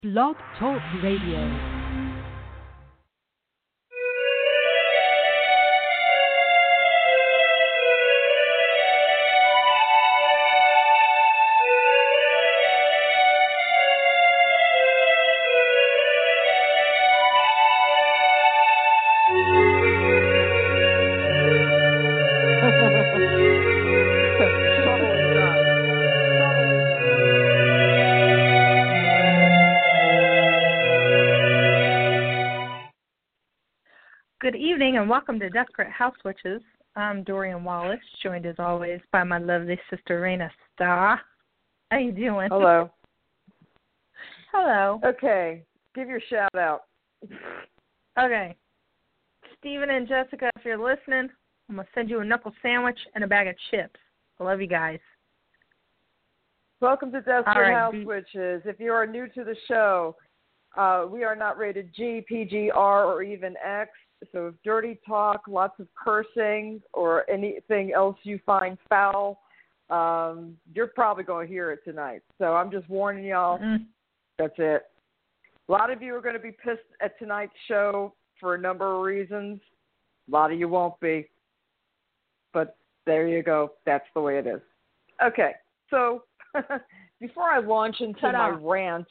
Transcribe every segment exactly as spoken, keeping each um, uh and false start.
Blog Talk Radio. Good evening and welcome to Desperate House Witches. I'm Dorian Wallace, joined as always by my lovely sister Raina Starr. How you doing? Hello. Hello. Okay, give your shout out. Okay. Stephen and Jessica, if you're listening, I'm going to send you a knuckle sandwich and a bag of chips. I love you guys. Welcome to Desperate right, House be- Witches. If you are new to the show, uh, we are not rated G, P G, R, or even X. So if dirty talk, lots of cursing, or anything else you find foul, um, you're probably going to hear it tonight. So I'm just warning y'all. Mm. That's it. A lot of you are going to be pissed at tonight's show for a number of reasons. A lot of you won't be. But there you go. That's the way it is. Okay. So before I launch into Ta-da. my rant,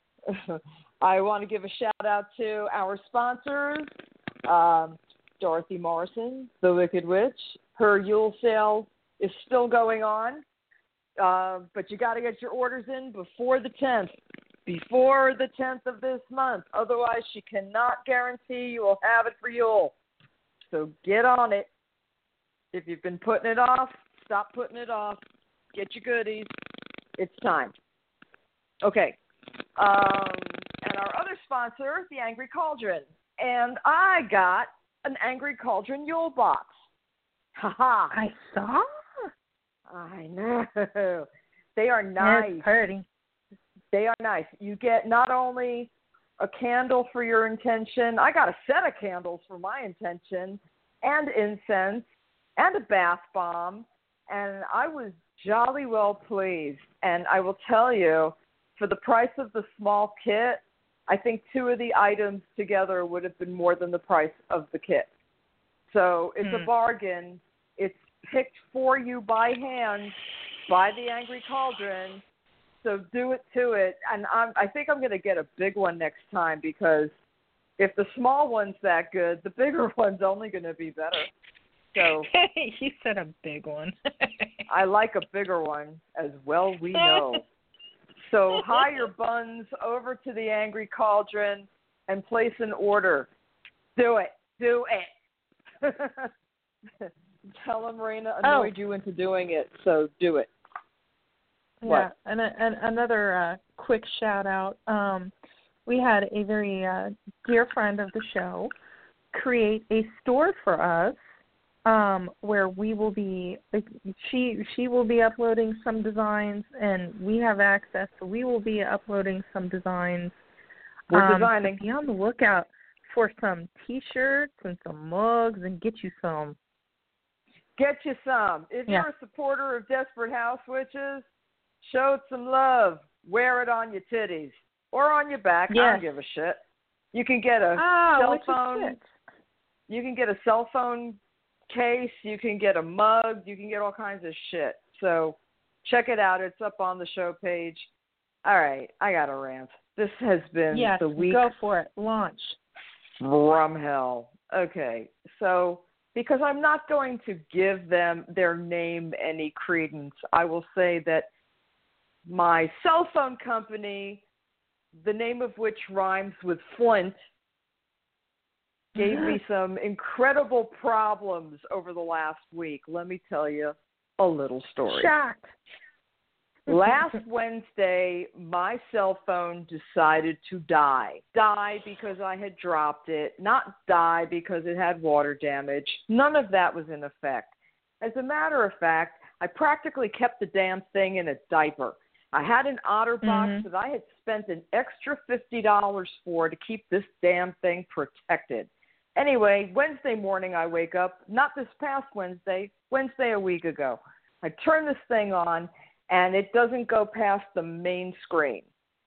I want to give a shout out to our sponsors. Um, Dorothy Morrison, the Wicked Witch. Her Yule sale is still going on, uh, but you got to get your orders in before the tenth. Before the tenth of this month. Otherwise, she cannot guarantee you will have it for Yule. So get on it. If you've been putting it off, stop putting it off. Get your goodies. It's time. Okay. Um, and our other sponsor, the Angry Cauldron. And I got an Angry Cauldron Yule box. Ha ha. I saw. I know. They are nice. It's pretty. They are nice. You get not only a candle for your intention. I got a set of candles for my intention, and incense, and a bath bomb. And I was jolly well pleased. And I will tell you, for the price of the small kit, I think two of the items together would have been more than the price of the kit. So it's hmm. a bargain. It's picked for you by hand by the Angry Cauldron. So do it to it. And I'm, I think I'm going to get a big one next time because if the small one's that good, the bigger one's only going to be better. So you said a big one. I like a bigger one, as well we know. So hie your buns over to the Angry Cauldron and place an order. Do it. Do it. Tell them Raina annoyed oh. you into doing it, so do it. Yeah, What? and, and another uh, quick shout out. Um, we had a very uh, dear friend of the show create a store for us um, where we will be. She she will be uploading some designs, and we have access. So we will be uploading some designs. We're um, designing. So be on the lookout for some T-shirts and some mugs, and get you some. Get you some. If Yeah. you're a supporter of Desperate House Witches, show it some love. Wear it on your titties or on your back. Yes. I don't give a shit. You can get a Ah, cell which phone. is it? You can get a cell phone case. You can get a mug. You can get all kinds of shit. So check it out. It's up on the show page. All right. I got a rant. This has been Yes, the week go for it. Launch. from hell. Okay. So because I'm not going to give them their name any credence, I will say that my cell phone company, the name of which rhymes with Flint, gave me some incredible problems over the last week. Let me tell you a little story. Shocked. Last Wednesday, my cell phone decided to die. Die because I had dropped it, not die because it had water damage. None of that was in effect. As a matter of fact, I practically kept the damn thing in a diaper. I had an OtterBox Mm-hmm. that I had spent an extra fifty dollars for to keep this damn thing protected. Anyway, Wednesday morning I wake up, not this past Wednesday, Wednesday a week ago. I turn this thing on, and it doesn't go past the main screen.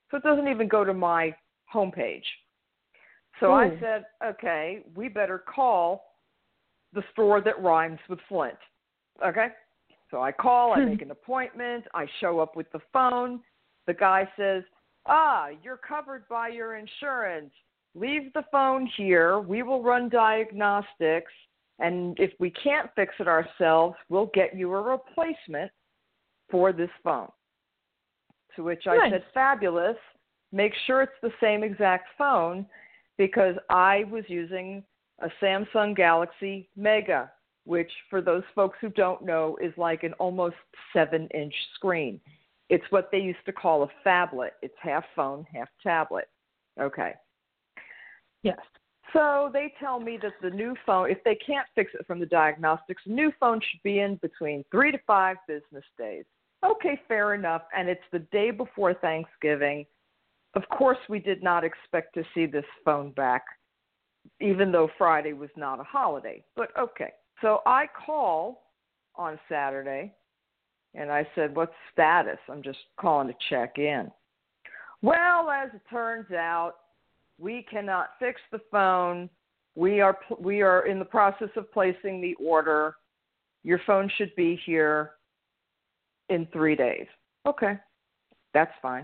So it doesn't even go to my homepage. So Ooh. I said, okay, we better call the store that rhymes with Flint. Okay? So I call, I make an appointment, I show up with the phone. The guy says, ah, you're covered by your insurance. Leave the phone here. We will run diagnostics. And if we can't fix it ourselves, we'll get you a replacement for this phone. To which I Nice. said, fabulous. Make sure it's the same exact phone, because I was using a Samsung Galaxy Mega, which for those folks who don't know is like an almost seven-inch screen. It's what they used to call a phablet. It's half phone, half tablet. Okay. Yes. So they tell me that the new phone, if they can't fix it from the diagnostics, the new phone should be in between three to five business days. Okay, fair enough. And it's the day before Thanksgiving. Of course, we did not expect to see this phone back, even though Friday was not a holiday. But okay. So I call on Saturday, and I said, what's status? I'm just calling to check in. Well, as it turns out, we cannot fix the phone. We are we are in the process of placing the order. Your phone should be here in three days. Okay, that's fine.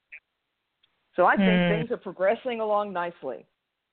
So I think Hmm. things are progressing along nicely.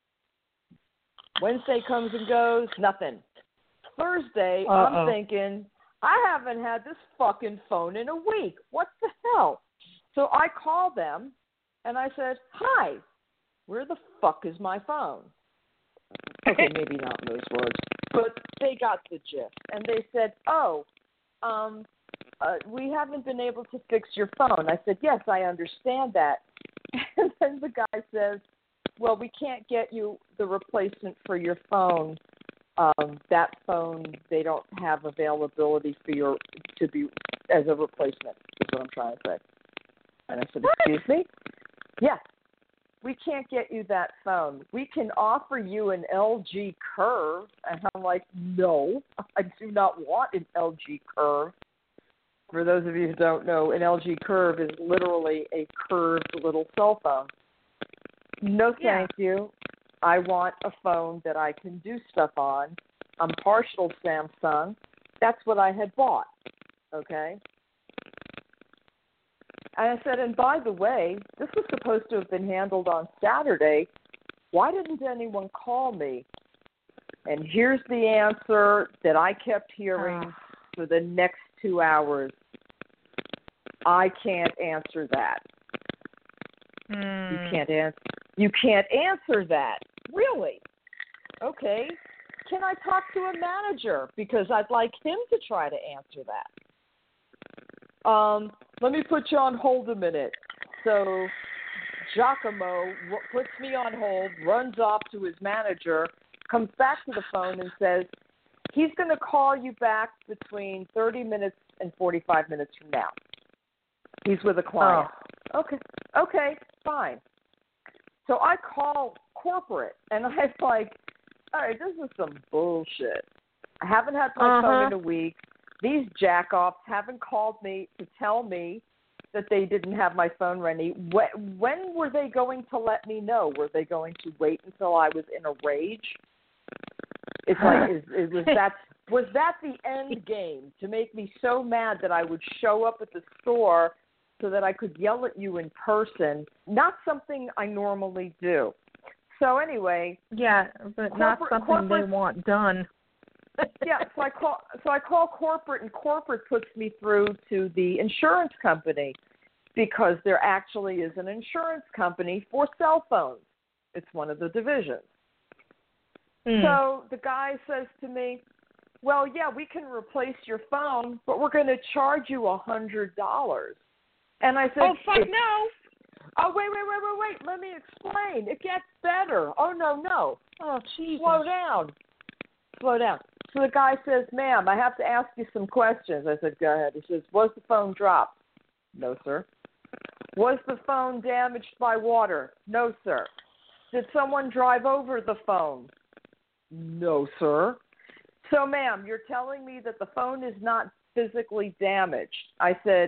Wednesday comes and goes, nothing. Thursday, Uh-oh. I'm thinking, I haven't had this fucking phone in a week. What the hell? So I called them, and I said, hi, where the fuck is my phone? Okay, maybe not in those words, but they got the gist. And they said, oh, um, uh, we haven't been able to fix your phone. I said, yes, I understand that. And then the guy says, well, we can't get you the replacement for your phone. Um, that phone, they don't have availability for your to be as a replacement, is what I'm trying to say. And I said, excuse me? Yeah, we can't get you that phone. We can offer you an L G Curve. And I'm like, no, I do not want an L G Curve. For those of you who don't know, an L G Curve is literally a curved little cell phone. No, thank Yeah. you. I want a phone that I can do stuff on. I'm partial Samsung. That's what I had bought, okay? And I said, and by the way, this was supposed to have been handled on Saturday. Why didn't anyone call me? And here's the answer that I kept hearing Oh. for the next two hours. I can't answer that. You Hmm. can't answer. You can't answer that. Really? Okay. Can I talk to a manager? Because I'd like him to try to answer that. Um, let me put you on hold a minute. So Giacomo w- puts me on hold, runs off to his manager, comes back to the phone and says, he's going to call you back between thirty minutes and forty-five minutes from now. He's with a client. Oh. Okay. Okay, fine. So I call corporate, and I'm like, all right, this is some bullshit. I haven't had my Uh-huh. phone in a week. These jack-offs haven't called me to tell me that they didn't have my phone ready. When, when were they going to let me know? Were they going to wait until I was in a rage? It's like, is, is, was that was that the end game, to make me so mad that I would show up at the store so that I could yell at you in person? Not something I normally do. So anyway, Yeah, but not Corporate- something corporate- they want done. yeah, so I call so I call corporate, and corporate puts me through to the insurance company, because there actually is an insurance company for cell phones. It's one of the divisions. Hmm. So the guy says to me, well, yeah, we can replace your phone, but we're going to charge you a hundred dollars. And I said, Oh, fuck "If- no. Oh, wait, wait, wait, wait, wait. Let me explain. It gets better. Oh, no, no. Oh, Jesus. Slow down. Slow down. So the guy says, ma'am, I have to ask you some questions. I said, go ahead. He says, was the phone dropped? No, sir. Was the phone damaged by water? No, sir. Did someone drive over the phone? No, sir. So, ma'am, you're telling me that the phone is not physically damaged. I said,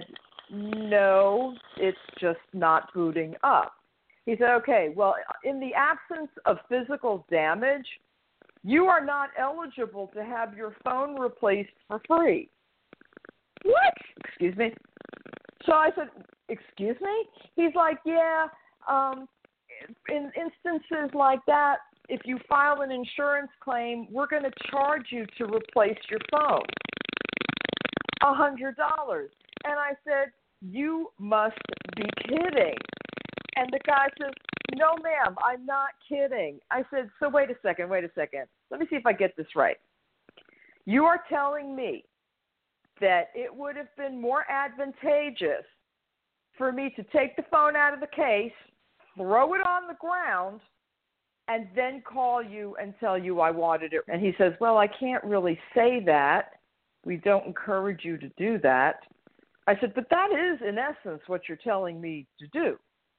no, it's just not booting up. He said, okay, well, in the absence of physical damage, you are not eligible to have your phone replaced for free. What? Excuse me? So I said, excuse me? He's like, yeah, um, in instances like that, if you file an insurance claim, we're going to charge you to replace your phone. A hundred dollars. And I said, you must be kidding. And the guy says, no, ma'am, I'm not kidding. I said, so wait a second, wait a second. Let me see if I get this right. You are telling me that it would have been more advantageous for me to take the phone out of the case, throw it on the ground, and then call you and tell you I wanted it. And he says, well, I can't really say that. We don't encourage you to do that. I said, but that is, in essence, what you're telling me to do.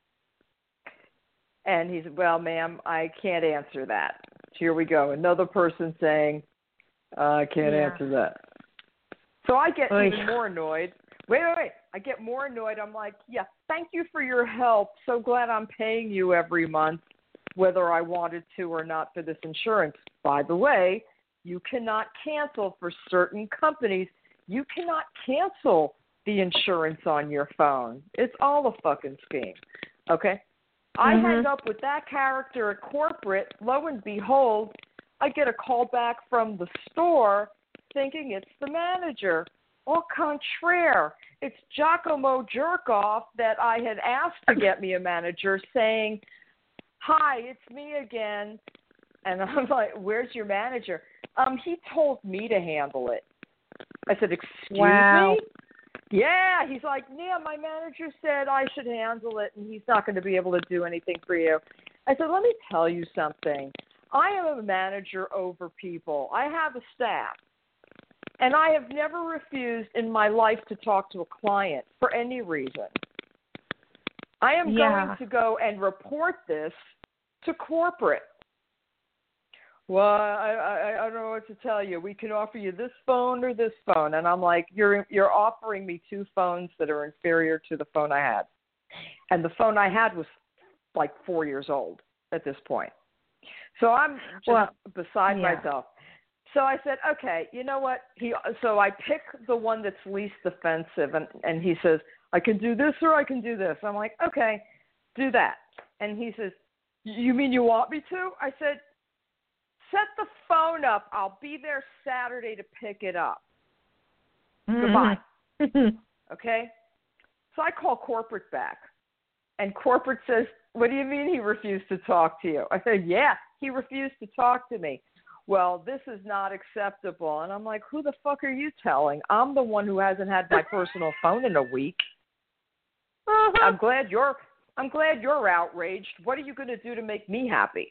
And he said, well, ma'am, I can't answer that. Here we go. Another person saying, uh, I can't yeah. answer that. So I get Oy. even more annoyed. Wait, wait, wait. I get more annoyed. I'm like, yeah, thank you for your help. So glad I'm paying you every month, whether I wanted to or not, for this insurance. By the way, you cannot cancel for certain companies. You cannot cancel the insurance on your phone. It's all a fucking scheme. Okay? I mm-hmm. hang up with that character at corporate. Lo and behold, I get a call back from the store thinking it's the manager. Au contraire, it's Giacomo Jerkoff that I had asked to get me a manager, saying, hi, it's me again. And I'm like, where's your manager? Um, he told me to handle it. I said, excuse wow. me? Yeah, he's like, yeah, my manager said I should handle it, and he's not going to be able to do anything for you. I said, let me tell you something. I am a manager over people. I have a staff, and I have never refused in my life to talk to a client for any reason. I am yeah. going to go and report this to corporate. Well, I, I I don't know what to tell you. We can offer you this phone or this phone. And I'm like, you're you're offering me two phones that are inferior to the phone I had. And the phone I had was like four years old at this point. So I'm just well, beside yeah. myself. So I said, okay, you know what? He So I pick the one that's least offensive. And, and he says, I can do this or I can do this. I'm like, okay, do that. And he says, you mean you want me to? I said, set the phone up. I'll be there Saturday to pick it up. Mm-hmm. Goodbye. Okay? So I call corporate back. And corporate says, what do you mean he refused to talk to you? I said, yeah, he refused to talk to me. Well, this is not acceptable. And I'm like, who the fuck are you telling? I'm the one who hasn't had my personal phone in a week. Uh-huh. I'm glad you're I'm glad you're outraged. What are you going to do to make me happy?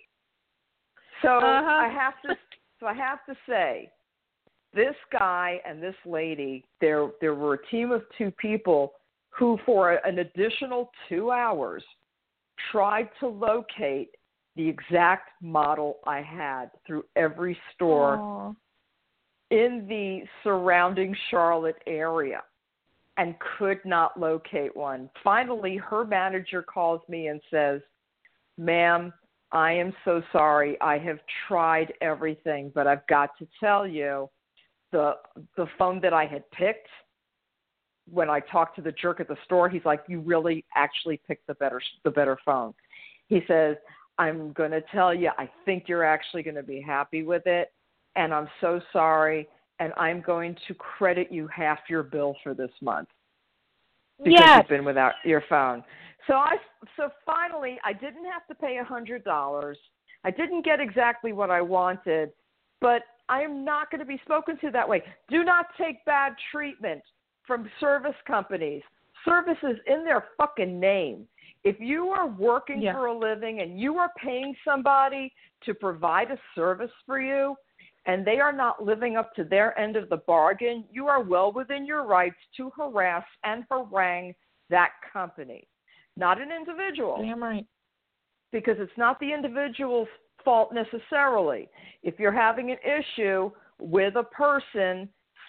So uh-huh. I have to. So I have to say, this guy and this lady, there there were a team of two people who, for an additional two hours, tried to locate the exact model I had through every store Aww. in the surrounding Charlotte area, and could not locate one. Finally, her manager calls me and says, "Ma'am, I am so sorry. I have tried everything, but I've got to tell you, the the phone that I had picked, when I talked to the jerk at the store, he's like, you really actually picked the better the better phone." He says, "I'm going to tell you, I think you're actually going to be happy with it, and I'm so sorry, and I'm going to credit you half your bill for this month because yes. you've been without your phone." So I, so finally, I didn't have to pay one hundred dollars. I didn't get exactly what I wanted, but I am not going to be spoken to that way. Do not take bad treatment from service companies. Service is in their fucking name. If you are working yeah. for a living and you are paying somebody to provide a service for you, and they are not living up to their end of the bargain, you are well within your rights to harass and harangue that company. Not an individual. Damn right. Because it's not the individual's fault necessarily. If you're having an issue with a person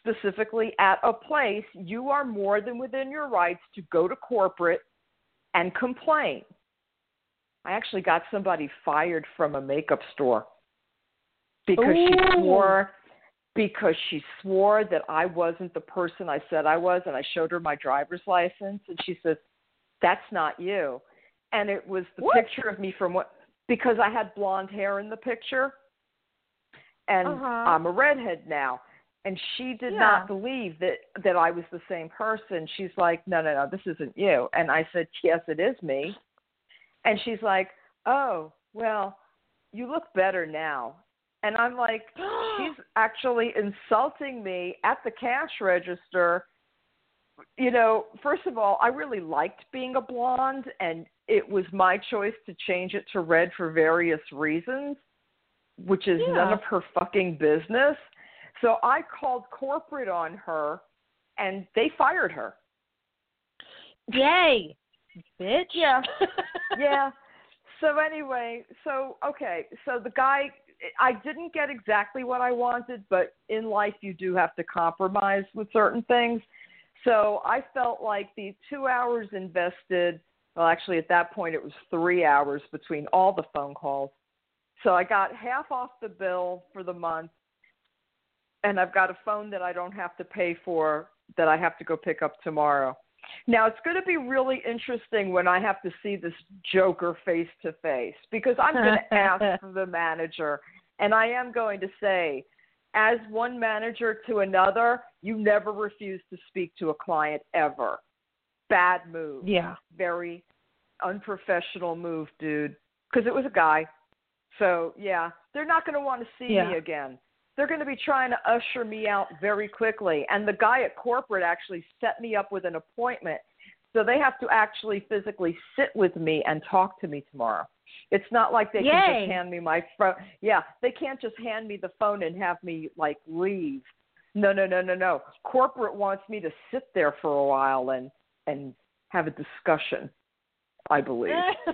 specifically at a place, you are more than within your rights to go to corporate and complain. I actually got somebody fired from a makeup store because Ooh. she swore because she swore that I wasn't the person I said I was, and I showed her my driver's license, and she says, "That's not you." And it was the What? picture of me from what because I had blonde hair in the picture, and Uh-huh. I'm a redhead now. And she did Yeah. not believe that, that I was the same person. She's like, no, no, no, this isn't you. And I said, yes, it is me. And she's like, oh, well, you look better now. And I'm like, she's actually insulting me at the cash register. You know, first of all, I really liked being a blonde, and it was my choice to change it to red for various reasons, which is Yeah. none of her fucking business. So I called corporate on her, and they fired her. Yay, bitch. Yeah. Yeah. So anyway, so, okay, so the guy, I didn't get exactly what I wanted, but in life you do have to compromise with certain things. So I felt like the two hours invested, well, actually at that point it was three hours between all the phone calls. So I got half off the bill for the month, and I've got a phone that I don't have to pay for that I have to go pick up tomorrow. Now, it's going to be really interesting when I have to see this joker face to face, because I'm going to ask the manager, and I am going to say, as one manager to another, you never refuse to speak to a client ever. Bad move. Yeah. Very unprofessional move, dude, because it was a guy. So, yeah, they're not going to want to see Yeah. me again. They're going to be trying to usher me out very quickly. And the guy at corporate actually set me up with an appointment. So they have to actually physically sit with me and talk to me tomorrow. It's not like they Yay. can just hand me my phone. Yeah, they can't just hand me the phone and have me, like, leave. No, no, no, no, no. Corporate wants me to sit there for a while and, and have a discussion, I believe.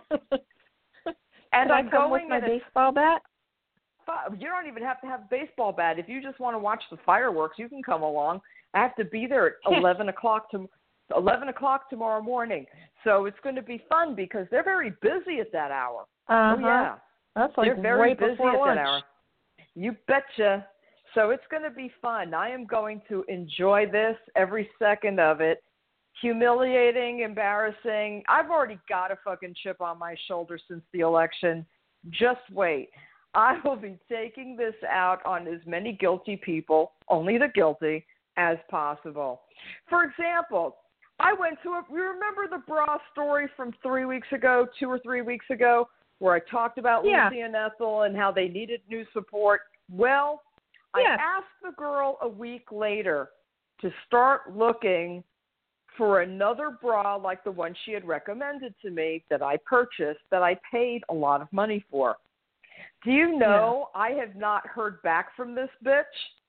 And Can I I'm come going with my in a baseball bat? You don't even have to have a baseball bat. If you just want to watch the fireworks, you can come along. I have to be there at eleven o'clock to eleven o'clock tomorrow morning. So it's going to be fun because they're very busy at that hour. Uh-huh. Oh yeah, That's like they're very right busy before at lunch. that hour. You betcha. So it's going to be fun. I am going to enjoy this every second of it. Humiliating, embarrassing. I've already got a fucking chip on my shoulder since the election. Just wait. I will be taking this out on as many guilty people, only the guilty, as possible. For example, I went to a, you remember the bra story from three weeks ago, two or three weeks ago, where I talked about Yeah. Lucy and Ethel and how they needed new support? Well, Yeah. I asked the girl a week later to start looking for another bra like the one she had recommended to me that I purchased, that I paid a lot of money for. Do you know yeah. I have not heard back from this bitch?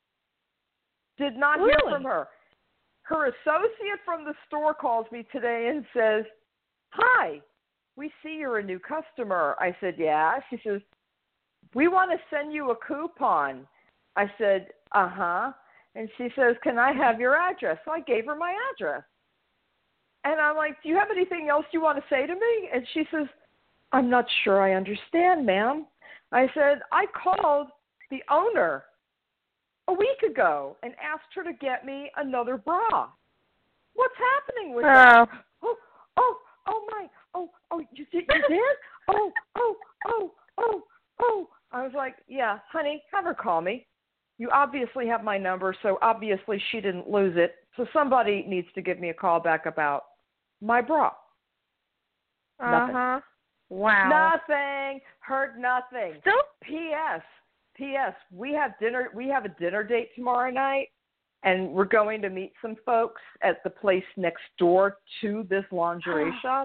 Did not really? hear from her. Her associate from the store calls me today and says, hi, we see you're a new customer. I said, yeah. She says, we want to send you a coupon. I said, uh-huh. And she says, can I have your address? So I gave her my address. And I'm like, do you have anything else you want to say to me? And she says, I'm not sure I understand, ma'am. I said, I called the owner a week ago and asked her to get me another bra. What's happening with uh, that? Oh, oh, oh my, oh, oh, you did, you did? Oh, oh, oh, oh, oh. I was like, yeah, honey, have her call me. You obviously have my number, so obviously she didn't lose it. So somebody needs to give me a call back about my bra. Nothing. Uh-huh. Wow. Nothing. Heard nothing. Still? P S. P S. We have dinner. We have a dinner date tomorrow night, and we're going to meet some folks at the place next door to this lingerie shop.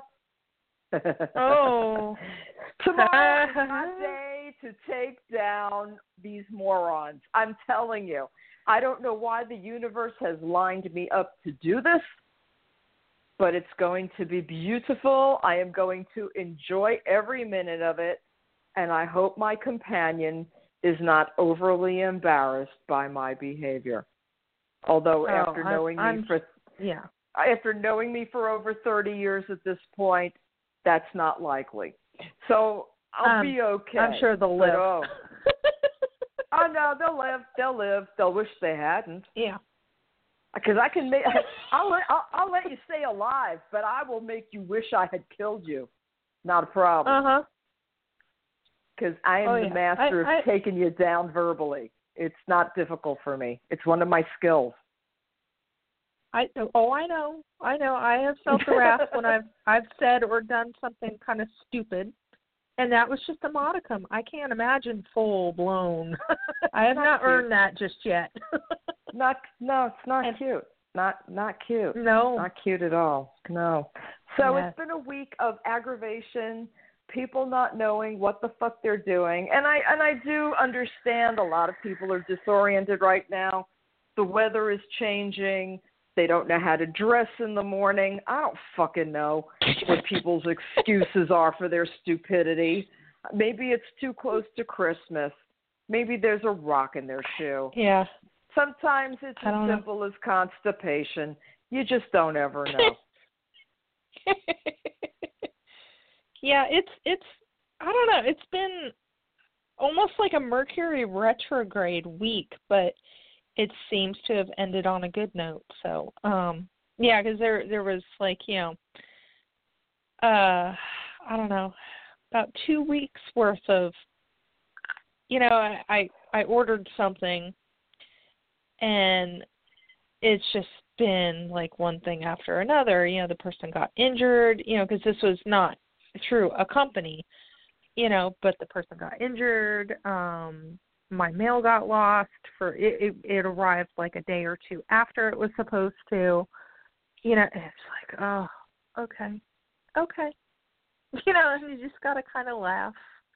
Oh. Tomorrow is my day to take down these morons. I'm telling you. I don't know why the universe has lined me up to do this, but it's going to be beautiful. I am going to enjoy every minute of it, and I hope my companion is not overly embarrassed by my behavior. Although Oh, after I'm- knowing I'm- me for Yeah. after knowing me for over thirty years at this point, that's not likely. So I'll Um, be okay. I'm sure they'll But, live. oh, oh no, they'll live. They'll live. They'll wish they hadn't. Yeah. Because I can make. I'll let I'll, I'll let you stay alive, but I will make you wish I had killed you. Not a problem. Uh huh. Because I am Oh, the yeah. master I- of taking you down verbally. It's not difficult for me. It's one of my skills. I oh I know I know I have felt the wrath when I've I've said or done something kind of stupid, and that was just a modicum. I can't imagine full blown. I have Not not cute. earned that just yet. Not no, it's not And- cute. Not not cute. No. Not cute at all. No. So Yes. it's been a week of aggravation, people not knowing what the fuck they're doing. And I and I do understand a lot of people are disoriented right now. The weather is changing. They don't know how to dress in the morning. I don't fucking know what people's excuses are for their stupidity. Maybe it's too close to Christmas. Maybe there's a rock in their shoe. Yeah. Sometimes it's I as don't know. simple as constipation. You just don't ever know. Yeah, it's it's I don't know. It's been almost like a Mercury retrograde week, but it seems to have ended on a good note. So, um, yeah, because there there was like you know, uh, I don't know, about two weeks worth of, you know, I I, I ordered something, and it's just been like one thing after another. You know, the person got injured. You know, because this was not through a company. You know, but the person got injured. Um, my mail got lost. For it, it, it arrived like a day or two after it was supposed to. You know, and it's like, oh, okay, okay. You know, and you just gotta kind of laugh.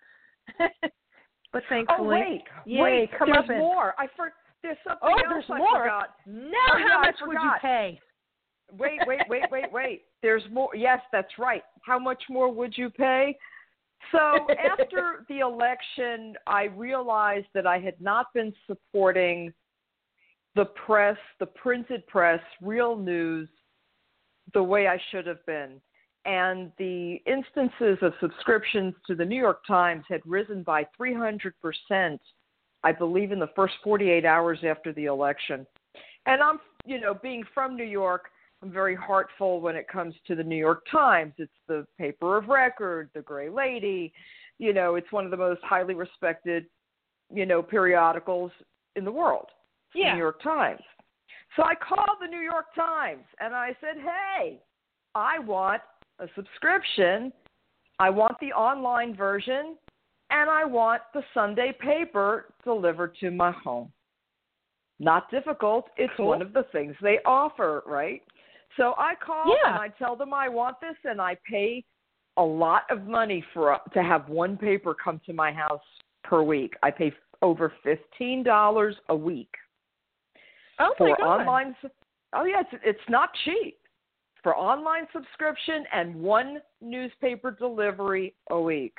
But thankfully, Oh wait, yay, wait, come there's up in. more. I for there's something Oh, else there's I more. forgot. Now, Oh, yeah, how I much would you forgot. pay? Wait, wait, wait, wait, wait. There's more. Yes, that's right. How much more would you pay? So after the election, I realized that I had not been supporting the press, the printed press, real news, the way I should have been. And the instances of subscriptions to the New York Times had risen by three hundred percent, I believe, in the first forty-eight hours after the election. And I'm, you know, being from New York, I'm very heartful when it comes to the New York Times. It's the paper of record, the Gray Lady. You know, it's one of the most highly respected, you know, periodicals in the world, the Yeah. New York Times. So I called the New York Times and I said, hey, I want a subscription. I want the online version, and I want the Sunday paper delivered to my home. Not difficult. It's Cool. one of the things they offer, right? So I call Yeah. and I tell them I want this, and I pay a lot of money for to have one paper come to my house per week. I pay over fifteen dollars a week Oh for my God. online. Oh yeah, it's, it's not cheap for online subscription and one newspaper delivery a week.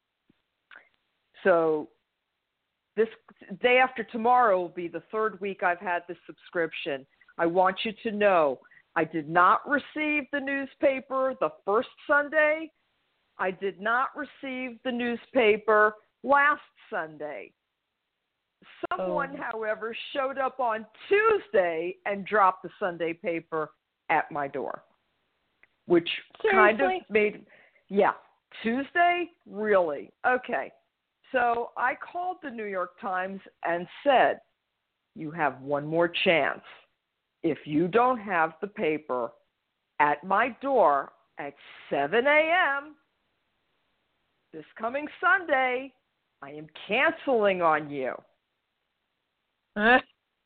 So this day after tomorrow will be the third week I've had this subscription. I want you to know I did not receive the newspaper the first Sunday. I did not receive the newspaper last Sunday. Someone, Oh. however, showed up on Tuesday and dropped the Sunday paper at my door, which kind of Seriously? made, yeah, Tuesday? Really? Okay. So I called the New York Times and said, you have one more chance. If you don't have the paper at my door at seven a.m. this coming Sunday, I am canceling on you. So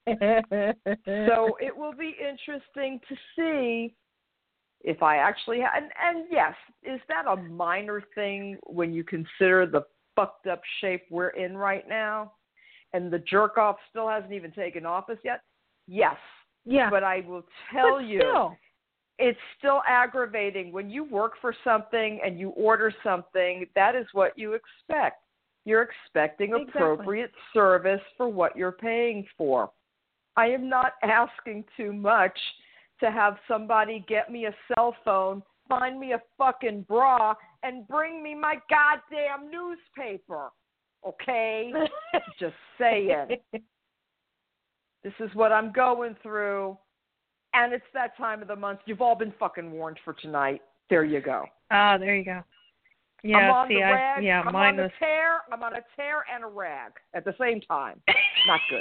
it will be interesting to see if I actually ha- and, and yes, is that a minor thing when you consider the fucked up shape we're in right now, and the jerk off still hasn't even taken office yet? Yes. Yeah. But I will tell But you, still. it's still aggravating when you work for something and you order something. That is what you expect. You're expecting Exactly. appropriate service for what you're paying for. I am not asking too much to have somebody get me a cell phone, find me a fucking bra, and bring me my goddamn newspaper. Okay? Just saying. This is what I'm going through. And it's that time of the month. You've all been fucking warned for tonight. There you go. Ah, uh, there you go. Yeah, I'm on see, the rag. I, yeah, I'm mine on the was... tear. I'm on a tear and a rag at the same time. Not good.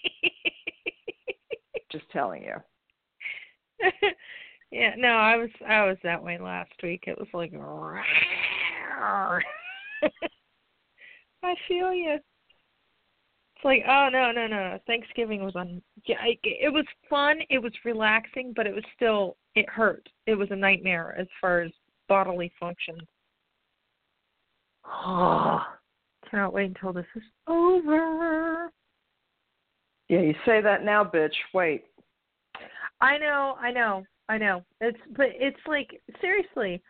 Just telling you. Yeah, no, I was I was that way last week. It was like, I feel you. It's like, oh no, no, no. Thanksgiving was on. Yeah, it, it was fun. It was relaxing, but it was still it hurt. It was a nightmare as far as bodily function. Oh, cannot wait until this is over. Yeah, you say that now, bitch. Wait. I know, I know, I know. It's but it's like seriously.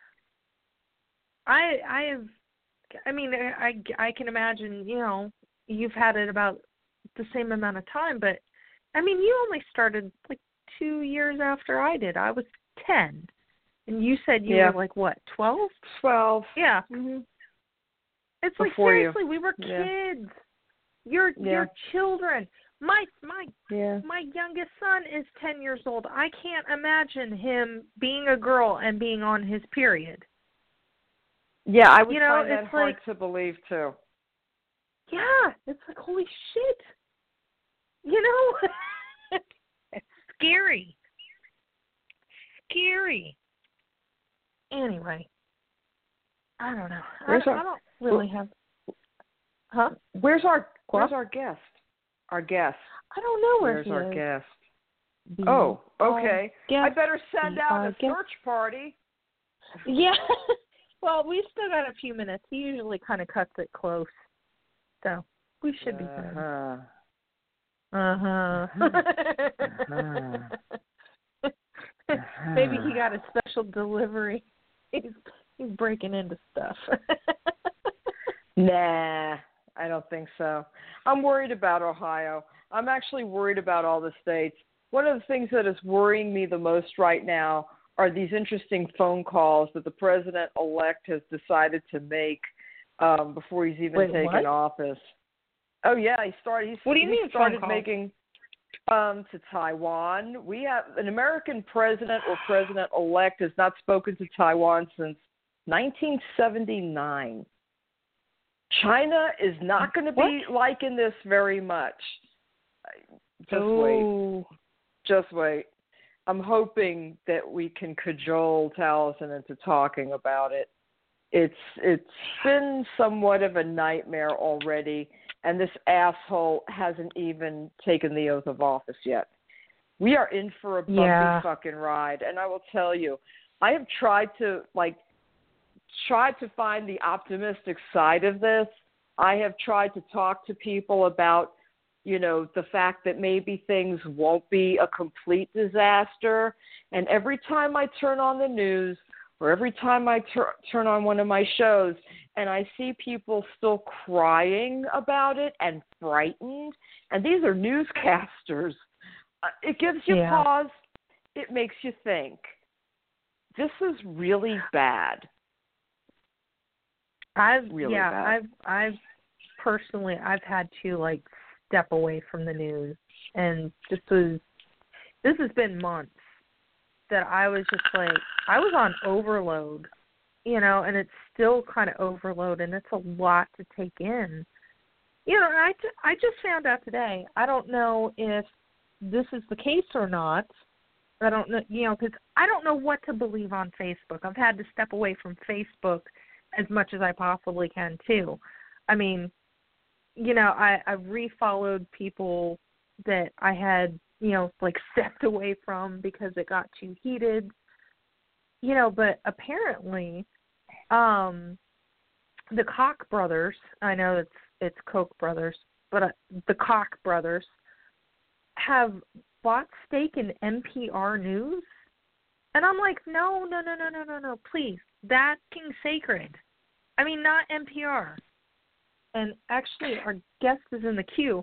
I I have. I mean, I I can imagine. You know, you've had it about the same amount of time, but I mean, you only started like two years after I did. I was ten, and you said you yeah. were like what, twelve? Twelve. Yeah. Mm-hmm. It's like Before seriously, you. we were Yeah. kids. You're yeah. you're children. My my yeah. my youngest son is ten years old. I can't imagine him being a girl and being on his period. Yeah, I would you know, find that it's hard like, to believe too. Yeah, it's like holy shit. You know, it's scary. Scary. Anyway, I don't know. I, Where's I our, don't really have. Huh? Where's our What? Where's our guest? Our guest. I don't know where Where's he our is. guest? Be Oh, okay. Guest, I better send out a guest. search party. Yeah. Well, we've still got a few minutes. He usually kind of cuts it close, so we should be good. Uh-huh. Uh-huh. Uh-huh. Uh-huh. Maybe he got a special delivery. He's he's breaking into stuff. Nah, I don't think so. I'm worried about Ohio. I'm actually worried about all the states. One of the things that is worrying me the most right now are these interesting phone calls that the president-elect has decided to make um, before he's even Wait, taken what? office. Oh yeah, he started. He's, what do you he mean started phone calls? making um, to Taiwan. We have an American president or president-elect has not spoken to Taiwan since nineteen seventy-nine. China is not going to be liking this very much. Just Ooh. wait. Just wait. I'm hoping that we can cajole Taliesin into talking about it. It's it's been somewhat of a nightmare already, and this asshole hasn't even taken the oath of office yet. We are in for a bumpy Yeah. fucking ride, and I will tell you, I have tried to like tried to find the optimistic side of this. I have tried to talk to people about, you know, the fact that maybe things won't be a complete disaster. And every time I turn on the news or every time I tur- turn on one of my shows and I see people still crying about it and frightened, and these are newscasters, uh, it gives you Yeah. pause. It makes you think. This is really bad. I've Really yeah, bad. I've I've personally I've had to like step away from the news, and this was this has been months that I was just like I was on overload, you know, and it's still kind of overload, and it's a lot to take in. You know, and I, ju- I just found out today. I don't know if this is the case or not. I don't know, you know, because I don't know what to believe on Facebook. I've had to step away from Facebook as much as I possibly can too. I mean, you know, I, I refollowed people that I had, you know, like stepped away from because it got too heated. You know, but apparently, um, the Koch brothers, I know it's it's Koch brothers, but uh, the Koch brothers have bought stake in N P R News. And I'm like, no, no, no, no, no, no, no, please. That's King Sacred. I mean, not N P R. And actually, our guest is in the queue.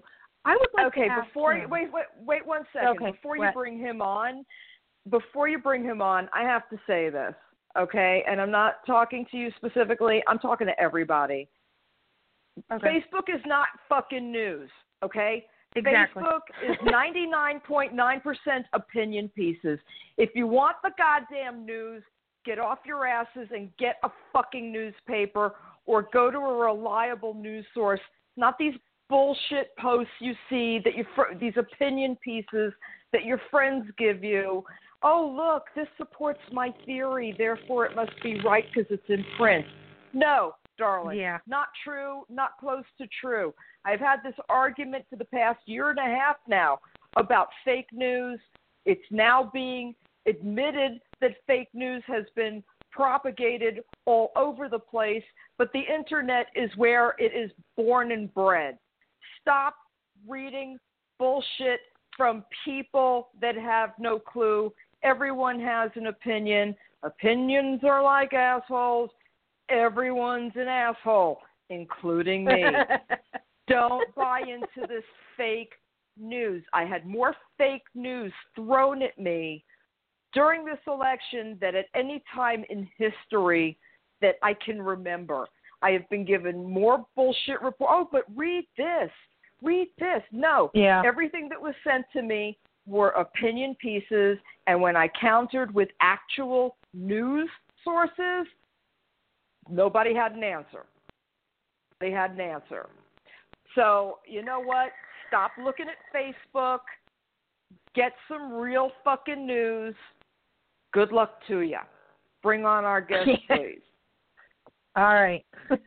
I would like okay, to ask before him. you, wait, wait, wait one second. Okay, Before what? you bring him on, before you bring him on, I have to say this, okay? And I'm not talking to you specifically. I'm talking to everybody. Okay. Facebook is not fucking news, okay? Exactly. Facebook is ninety-nine point nine percent opinion pieces. If you want the goddamn news, get off your asses and get a fucking newspaper or go to a reliable news source, not these bullshit posts you see, that you fr- these opinion pieces that your friends give you. Oh, look, this supports my theory, therefore it must be right because it's in print. No, darling. Yeah. Not true, not close to true. I've had this argument for the past year and a half now about fake news. It's now being admitted that fake news has been propagated all over the place, but the internet is where it is born and bred. Stop reading bullshit from people that have no clue. Everyone has an opinion. Opinions are like assholes. Everyone's an asshole, including me. Don't buy into this fake news. I had more fake news thrown at me during this election than at any time in history that I can remember. I have been given more bullshit reports. Oh, but read this. Read this. No. Yeah. Everything that was sent to me were opinion pieces, and when I countered with actual news sources, nobody had an answer. They had an answer. So, you know what? Stop looking at Facebook. Get some real fucking news. Good luck to you. Bring on our guest, please. All right.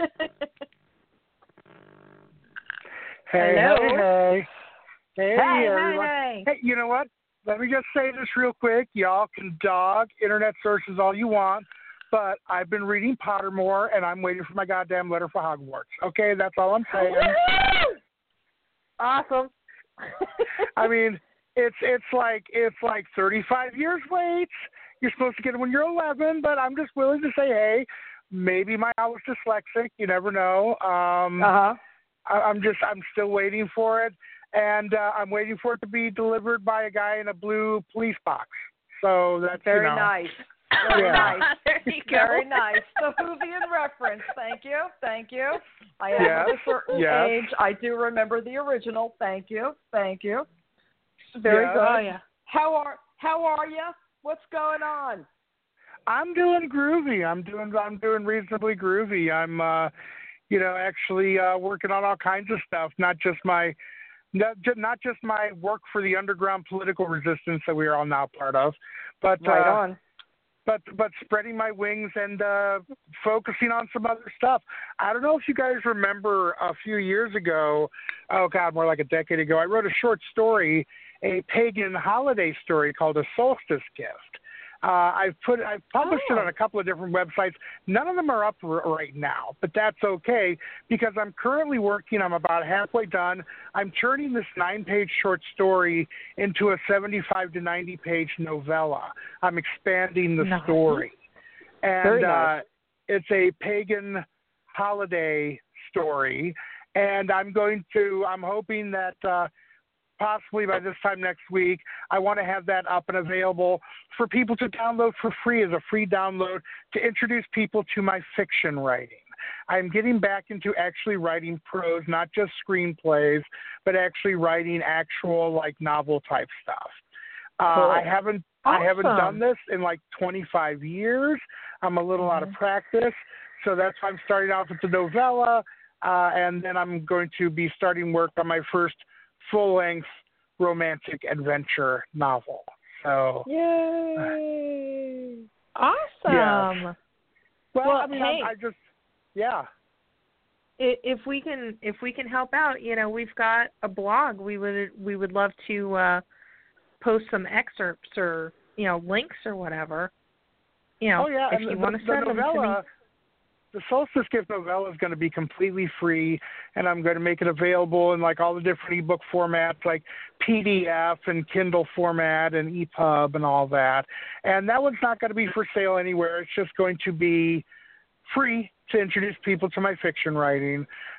Hey, Hello? hey, hey. Hey, Hey, everyone. hey, Hey, you know what? Let me just say this real quick. Y'all can dog internet sources all you want, but I've been reading Pottermore, and I'm waiting for my goddamn letter for Hogwarts. Okay, that's all I'm saying. Awesome. I mean, it's it's like it's like thirty-five years late. You're supposed to get it when you're eleven, but I'm just willing to say, hey, maybe my I was dyslexic. You never know. Um, Uh-huh. I, I'm just I'm still waiting for it, and uh, I'm waiting for it to be delivered by a guy in a blue police box. So that's Very you know, nice. Very Yeah. nice. There you go. Very nice. The Whovian reference. Thank you. Thank you. I am Yes. of a certain Yes. age. I do remember the original. Thank you. Thank you. Very Yes. good. Oh, yeah. How are How are you? What's going on? I'm doing groovy. I'm doing I'm doing reasonably groovy. I'm uh, you know actually uh, working on all kinds of stuff. Not just my not just, not just my work for the underground political resistance that we are all now part of, but Right uh, on. but but spreading my wings and uh, focusing on some other stuff. I don't know if you guys remember a few years ago, oh God, more like a decade ago, I wrote a short story, a pagan holiday story called A Solstice Gift. Uh, I've put I've published Oh. it on a couple of different websites. None of them are up r- right now, but that's okay because I'm currently working. I'm about halfway done. I'm turning this nine-page short story into a seventy-five to ninety-page novella. I'm expanding the Nice. story, and Very nice. uh, it's a pagan holiday story. And I'm going to. I'm hoping that. Uh, Possibly by this time next week, I want to have that up and available for people to download for free as a free download to introduce people to my fiction writing. I'm getting back into actually writing prose, not just screenplays, but actually writing actual like novel type stuff. Uh, Cool. I haven't I haven't Awesome. done this in like twenty-five years. I'm a little out of practice, so that's why I'm starting off with the novella, uh, and then I'm going to be starting work on my first full-length romantic adventure novel. So, Yay! Awesome. Well, Well, I mean, hey. I, I just, yeah. I- If we can, if we can help out, you know, we've got a blog. We would, we would love to uh, post some excerpts or, you know, links or whatever. You know, oh, yeah, if and you the, want to the send them to me. novella, the Solstice Gift novella is going to be completely free, and I'm going to make it available in like all the different ebook formats, like P D F and Kindle format and E P U B and all that. And that one's not going to be for sale anywhere. It's just going to be free to introduce people to my fiction writing.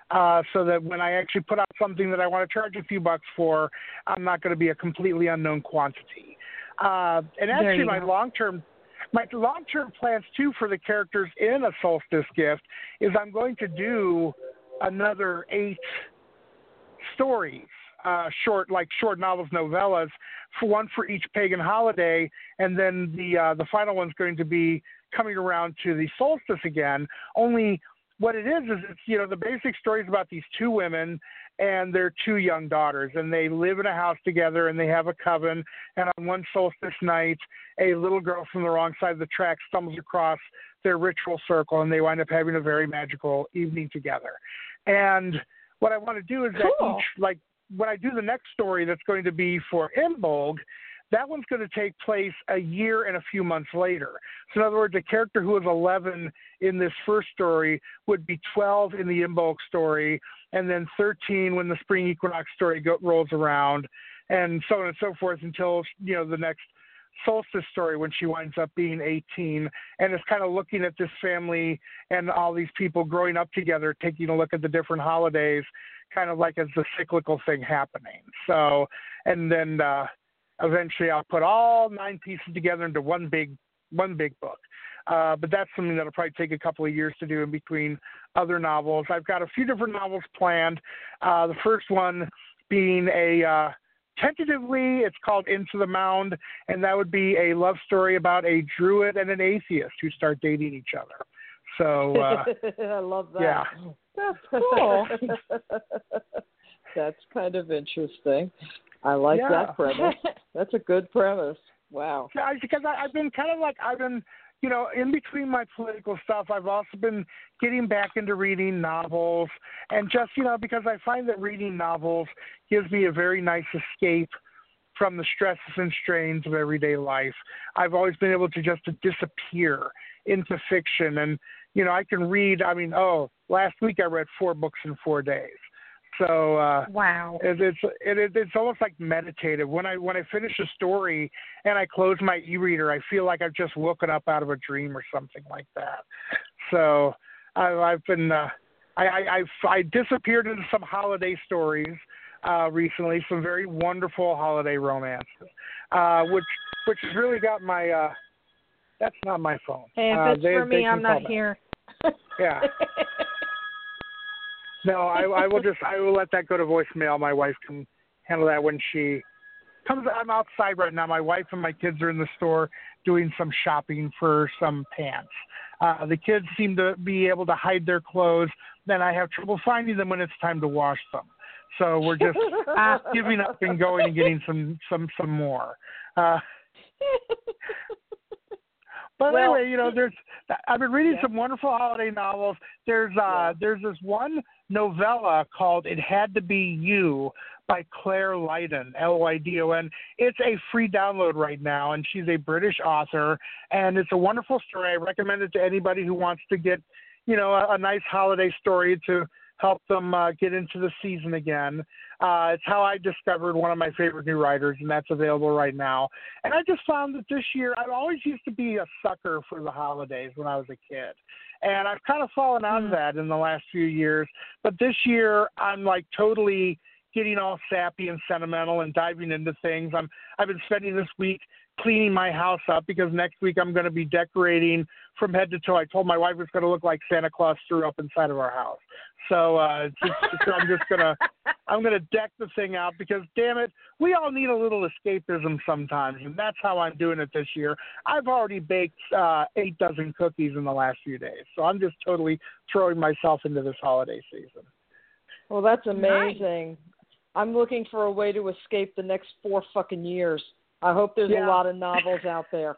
uh, so that when I actually put out something that I want to charge a few bucks for, I'm not going to be a completely unknown quantity. Uh, and actually, my long-term my long-term plans too for the characters in A Solstice Gift is I'm going to do another eight stories, uh, short like short novels, novellas, for one for each pagan holiday, and then the uh, the final one's going to be coming around to the solstice again. Only what it is is it's you know the basic story is about these two women and their two young daughters, and they live in a house together, and they have a coven. And on one solstice night, a little girl from the wrong side of the track stumbles across their ritual circle, and they wind up having a very magical evening together. And what I want to do is cool. that each, like, when I do the next story that's going to be for Imbolg, that one's going to take place a year and a few months later. So in other words, a character who was eleven in this first story would be twelve in the Imbolg story, and then thirteen when the spring equinox story go, rolls around, and so on and so forth until, you know, the next solstice story when she winds up being eighteen, and it's kind of looking at this family and all these people growing up together, taking a look at the different holidays, kind of like as the cyclical thing happening. So, and then uh, eventually I'll put all nine pieces together into one big one big book. Uh, but that's something that'll probably take a couple of years to do in between other novels. I've got a few different novels planned. Uh, the first one being a uh, tentatively, it's called Into the Mound, and that would be a love story about a druid and an atheist who start dating each other. So uh, I love that. Yeah, that's cool. That's kind of interesting. I like yeah. that premise. That's a good premise. Wow. Yeah, because I, I've been kind of like I've been. You know, in between my political stuff, I've also been getting back into reading novels, and just, you know, because I find that reading novels gives me a very nice escape from the stresses and strains of everyday life. I've always been able to just to disappear into fiction, and, you know, I can read, I mean, oh, last week I read four books in four days. So uh, wow, it, it's it, it, it's almost like meditative. When I when I finish a story and I close my e-reader, I feel like I've just woken up out of a dream or something like that. So I, I've been uh, I, I I've, I disappeared into some holiday stories uh, recently, some very wonderful holiday romances, uh, which which has really got my. Uh, that's not my phone. Hey, if uh, it's they, for me, I'm not back. here. Yeah. No, I, I will just I will let that go to voicemail. My wife can handle that when she comes. I'm outside right now. My wife and my kids are in the store doing some shopping for some pants. Uh, the kids seem to be able to hide their clothes. Then I have trouble finding them when it's time to wash them. So we're just uh, giving up and going and getting some some some more. Uh, But well, anyway, you know, there's I've been reading yeah. some wonderful holiday novels. There's uh, yeah. there's this one novella called "It Had to Be You" by Claire Lydon, L Y D O N. It's a free download right now, and she's a British author, and it's a wonderful story. I recommend it to anybody who wants to get, you know, a, a nice holiday story to help them uh, get into the season again. Uh, it's how I discovered one of my favorite new writers, and that's available right now. And I just found that this year, I always used to be a sucker for the holidays when I was a kid. And I've kind of fallen out of that in the last few years. But this year, I'm like totally getting all sappy and sentimental and diving into things. I'm, I've been spending this week cleaning my house up because next week I'm going to be decorating from head to toe. I told my wife it's going to look like Santa Claus threw up inside of our house. So uh, just, so I'm just going to I'm going to deck the thing out because, damn it, we all need a little escapism sometimes, and that's how I'm doing it this year. I've already baked uh, eight dozen cookies in the last few days, so I'm just totally throwing myself into this holiday season. Well, that's amazing. Nice. I'm looking for a way to escape the next four fucking years. I hope there's Yeah. a lot of novels out there.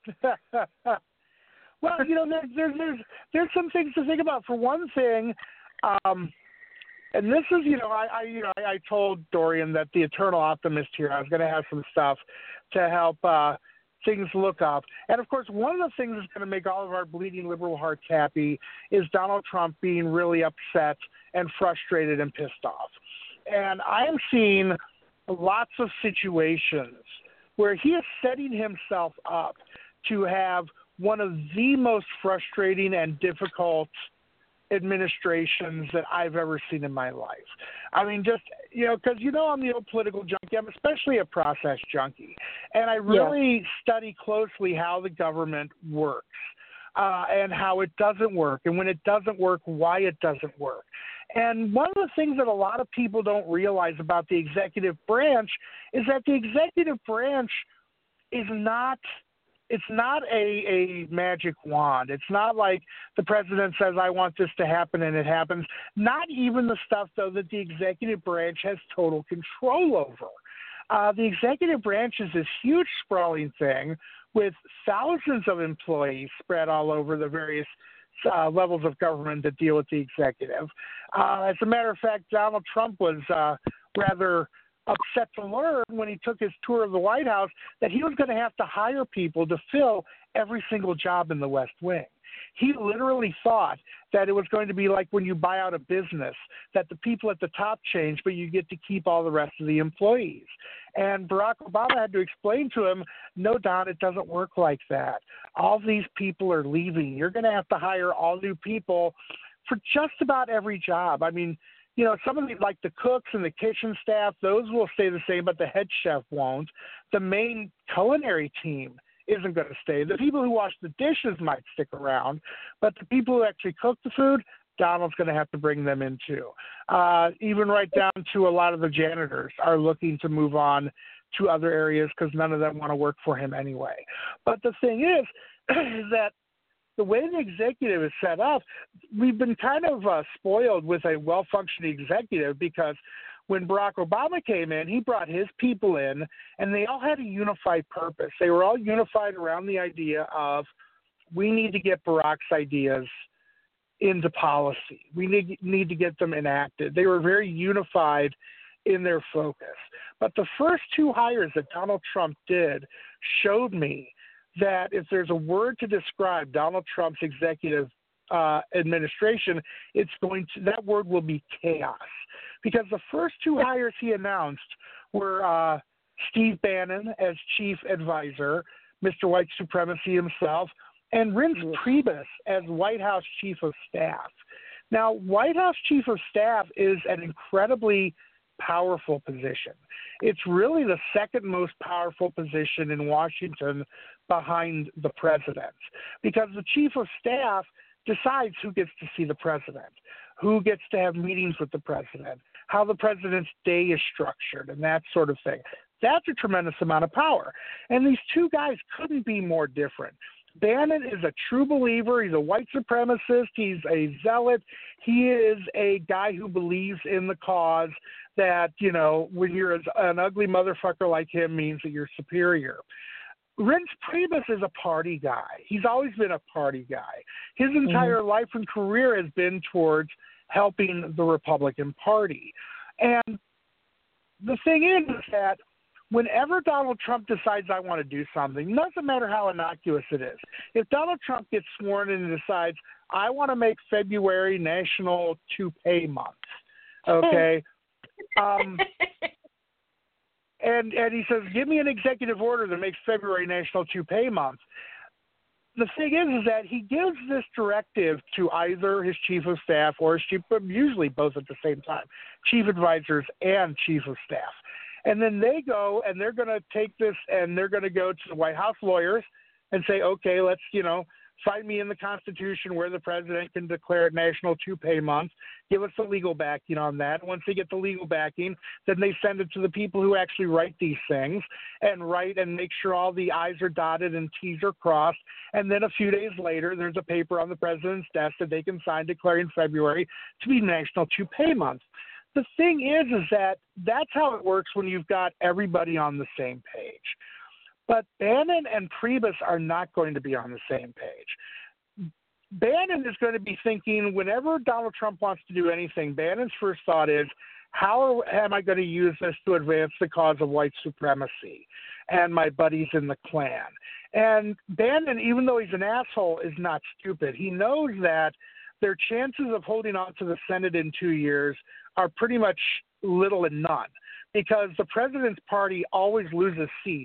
Well, you know, there's, there's there's there's some things to think about. For one thing, um, and this is, you know, I, I you know I, I told Dorian that the Eternal Optimist here, I was going to have some stuff to help uh, things look up. And of course, one of the things that's going to make all of our bleeding liberal hearts happy is Donald Trump being really upset and frustrated and pissed off. And I am seeing lots of situations where he is setting himself up to have one of the most frustrating and difficult administrations that I've ever seen in my life. I mean, just, you know, because, you know, I'm the old political junkie. I'm especially a process junkie. And I really yeah. study closely how the government works uh, and how it doesn't work. And when it doesn't work, why it doesn't work. And one of the things that a lot of people don't realize about the executive branch is that the executive branch is not – it's not a, a magic wand. It's not like the president says, I want this to happen, and it happens. Not even the stuff, though, that the executive branch has total control over. Uh, the executive branch is this huge sprawling thing with thousands of employees spread all over the various uh, levels of government that deal with the executive. Uh, as a matter of fact, Donald Trump was uh, rather upset to learn when he took his tour of the White House that he was going to have to hire people to fill every single job in the West Wing. He literally thought that it was going to be like when you buy out a business, that the people at the top change, but you get to keep all the rest of the employees. And Barack Obama had to explain to him, no, Don, it doesn't work like that. All these people are leaving. You're going to have to hire all new people for just about every job. I mean, you know, some of the, like the cooks and the kitchen staff, those will stay the same, but the head chef won't. The main culinary team isn't going to stay. The people who wash the dishes might stick around, but the people who actually cook the food, Donald's going to have to bring them in too. Uh, even right down to a lot of the janitors are looking to move on to other areas because none of them want to work for him anyway. But the thing is, is that the way the executive is set up, we've been kind of uh, spoiled with a well-functioning executive because when Barack Obama came in, he brought his people in, and they all had a unified purpose. They were all unified around the idea of we need to get Barack's ideas into policy. We need, need to get them enacted. They were very unified in their focus. But the first two hires that Donald Trump did showed me that if there's a word to describe Donald Trump's executive uh, administration, it's going to, that word will be chaos. Because the first two hires he announced were uh, Steve Bannon as chief advisor, Mister White Supremacy himself, and Reince Priebus as White House chief of staff. Now, White House chief of staff is an incredibly powerful position. It's really the second most powerful position in Washington behind the president, because the chief of staff decides who gets to see the president, who gets to have meetings with the president, how the president's day is structured, and that sort of thing. That's a tremendous amount of power. And these two guys couldn't be more different. Bannon is a true believer. He's a white supremacist. He's a zealot. He is a guy who believes in the cause that, you know, when you're an ugly motherfucker like him means that you're superior. Reince Priebus is a party guy. He's always been a party guy. His entire mm-hmm. life and career has been towards helping the Republican Party. And the thing is, is that whenever Donald Trump decides I want to do something, doesn't matter how innocuous it is. If Donald Trump gets sworn in and decides I want to make February National Toupee Month, okay, um, and and he says, give me an executive order that makes February National Toupee Month. The thing is, is that he gives this directive to either his chief of staff or his chief, but usually both at the same time, chief advisors and chief of staff. And then they go and they're going to take this and they're going to go to the White House lawyers and say, okay, let's, you know, find me in the Constitution where the president can declare it National Toupee Month. Give us the legal backing on that. Once they get the legal backing, then they send it to the people who actually write these things and write and make sure all the I's are dotted and T's are crossed. And then a few days later, there's a paper on the president's desk that they can sign declaring February to be National Toupee Month. The thing is, is that that's how it works when you've got everybody on the same page. But Bannon and Priebus are not going to be on the same page. Bannon is going to be thinking, whenever Donald Trump wants to do anything, Bannon's first thought is, how am I going to use this to advance the cause of white supremacy and my buddies in the Klan? And Bannon, even though he's an asshole, is not stupid. He knows that their chances of holding on to the Senate in two years are pretty much little and none, because the president's party always loses seats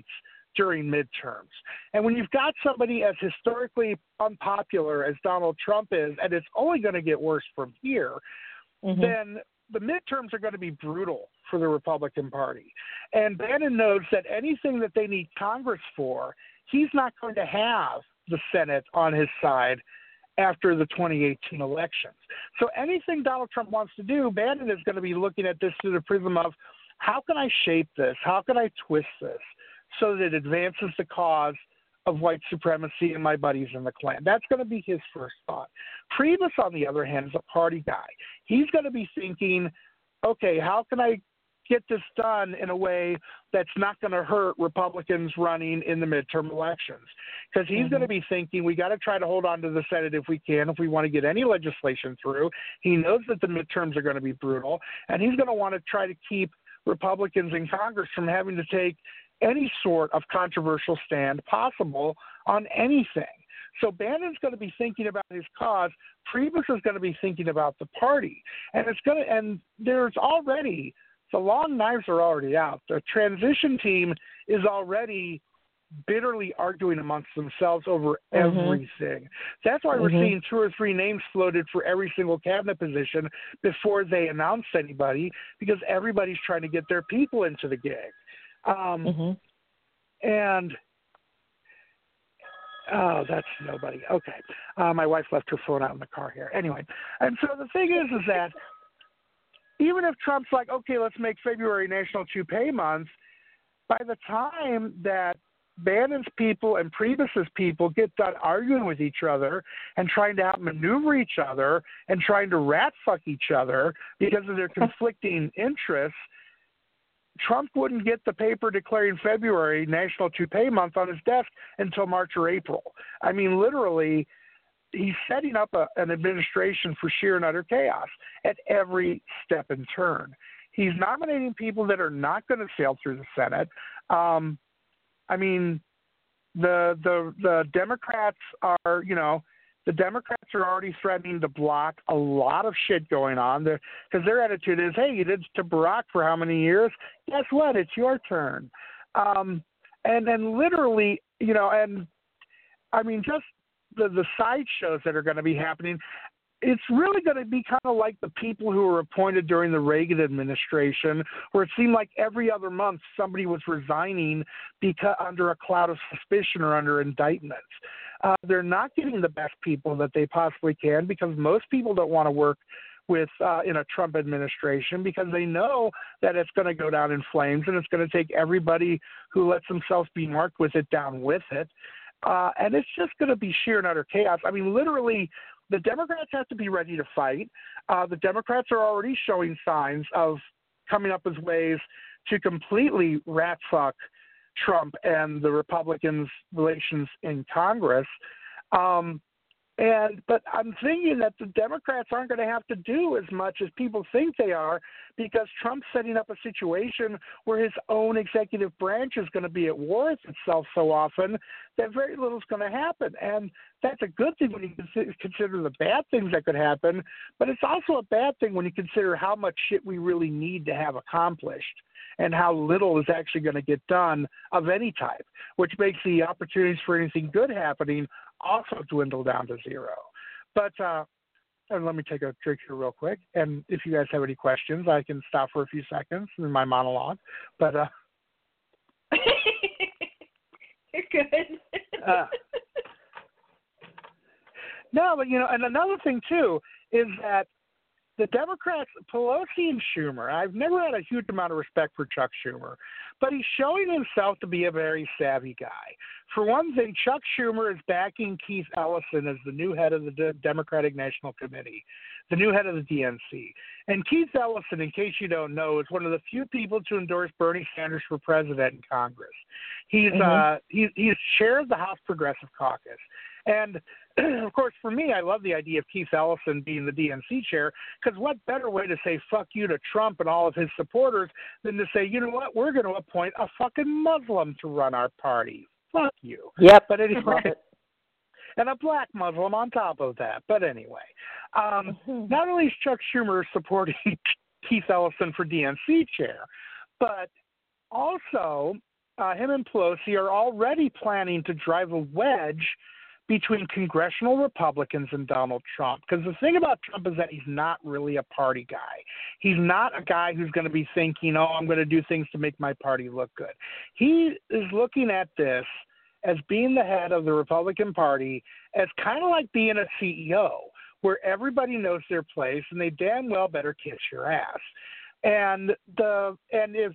during midterms. And when you've got somebody as historically unpopular as Donald Trump is, and it's only going to get worse from here, mm-hmm. then the midterms are going to be brutal for the Republican Party. And Bannon knows that anything that they need Congress for, he's not going to have the Senate on his side after the twenty eighteen elections. So anything Donald Trump wants to do, Bannon is going to be looking at this through the prism of, how can I shape this? How can I twist this so that it advances the cause of white supremacy and my buddies in the Klan? That's going to be his first thought. Priebus, on the other hand, is a party guy. He's going to be thinking, okay, how can I get this done in a way that's not going to hurt Republicans running in the midterm elections? Because he's mm-hmm. going to be thinking, we got to try to hold on to the Senate if we can, if we want to get any legislation through. He knows that the midterms are going to be brutal, and he's going to want to try to keep Republicans in Congress from having to take any sort of controversial stand possible on anything. So Bannon's going to be thinking about his cause. Priebus is going to be thinking about the party, and it's going to. And there's already the long knives are already out. The transition team is already bitterly arguing amongst themselves over mm-hmm. everything. That's why mm-hmm. we're seeing two or three names floated for every single cabinet position before they announce anybody, because everybody's trying to get their people into the gig. Um, mm-hmm. And oh, that's nobody. Okay, uh, my wife left her phone out in the car here. Anyway, and so the thing is, is that even if Trump's like, okay, let's make February National Toupee Month, by the time that Bannon's people and Priebus's people get done arguing with each other and trying to outmaneuver each other and trying to rat fuck each other because of their conflicting interests, Trump wouldn't get the paper declaring February National Toupee Month on his desk until March or April. I mean, literally, he's setting up a, an administration for sheer and utter chaos at every step and turn. He's nominating people that are not going to sail through the Senate. Um, I mean, the the the Democrats are, you know, the Democrats are already threatening to block a lot of shit going on there, because their attitude is, hey, you did to Barack for how many years? Guess what? It's your turn. Um, and then literally, you know, and I mean, just the, the sideshows that are going to be happening, it's really going to be kind of like the people who were appointed during the Reagan administration, where it seemed like every other month somebody was resigning because under a cloud of suspicion or under indictments. Uh, they're not getting the best people that they possibly can, because most people don't want to work with uh, in a Trump administration, because they know that it's going to go down in flames, and it's going to take everybody who lets themselves be marked with it down with it. Uh, and it's just going to be sheer and utter chaos. I mean, literally, the Democrats have to be ready to fight. Uh, the Democrats are already showing signs of coming up with ways to completely rat fuck Trump and the Republicans' relations in Congress. Um, and but I'm thinking that the Democrats aren't going to have to do as much as people think they are, because Trump's setting up a situation where his own executive branch is going to be at war with itself so often that very little is going to happen. And that's a good thing when you consider the bad things that could happen, but it's also a bad thing when you consider how much shit we really need to have accomplished and how little is actually going to get done of any type, which makes the opportunities for anything good happening also dwindle down to zero. But uh, and let me take a drink here real quick. And if you guys have any questions, I can stop for a few seconds in my monologue. But uh, you're good. uh, no, but you know, and another thing too is that the Democrats, Pelosi and Schumer, I've never had a huge amount of respect for Chuck Schumer, but he's showing himself to be a very savvy guy. For one thing, Chuck Schumer is backing Keith Ellison as the new head of the De- Democratic National Committee, the new head of the D N C. And Keith Ellison, in case you don't know, is one of the few people to endorse Bernie Sanders for president in Congress. He's mm-hmm. uh, he, he's chair of the House Progressive Caucus. And, of course, for me, I love the idea of Keith Ellison being the D N C chair, because what better way to say fuck you to Trump and all of his supporters than to say, you know what, we're going to appoint a fucking Muslim to run our party. Fuck you. Yep. But anyway, and a black Muslim on top of that. But anyway, um, not only is Chuck Schumer supporting Keith Ellison for D N C chair, but also uh, him and Pelosi are already planning to drive a wedge between congressional Republicans and Donald Trump. Because the thing about Trump is that he's not really a party guy. He's not a guy who's going to be thinking, oh, I'm going to do things to make my party look good. He is looking at this as being the head of the Republican Party as kind of like being a C E O, where everybody knows their place and they damn well better kiss your ass. And the and if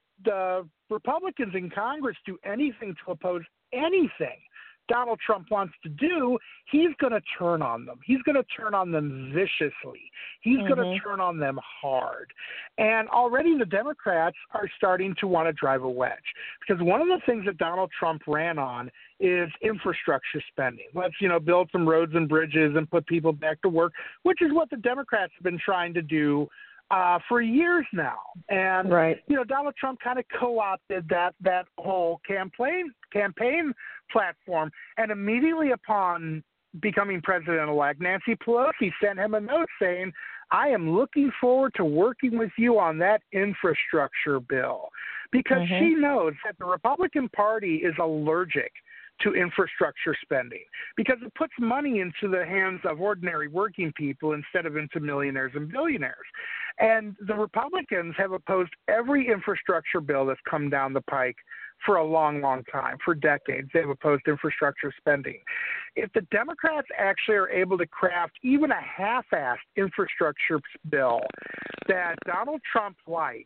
the Republicans in Congress do anything to oppose anything Donald Trump wants to do, he's going to turn on them. He's going to turn on them viciously. He's mm-hmm. going to turn on them hard. And already the Democrats are starting to want to drive a wedge, because one of the things that Donald Trump ran on is infrastructure spending. Let's, you know, build some roads and bridges and put people back to work, which is what the Democrats have been trying to do Uh, for years now. And, right. you know, Donald Trump kind of co-opted that, that whole campaign campaign platform. And immediately upon becoming president-elect, Nancy Pelosi sent him a note saying, I am looking forward to working with you on that infrastructure bill. Because mm-hmm. she knows that the Republican Party is allergic to infrastructure spending, because it puts money into the hands of ordinary working people instead of into millionaires and billionaires. And the Republicans have opposed every infrastructure bill that's come down the pike for a long, long time, for decades. They've opposed infrastructure spending. If the Democrats actually are able to craft even a half-assed infrastructure bill that Donald Trump likes,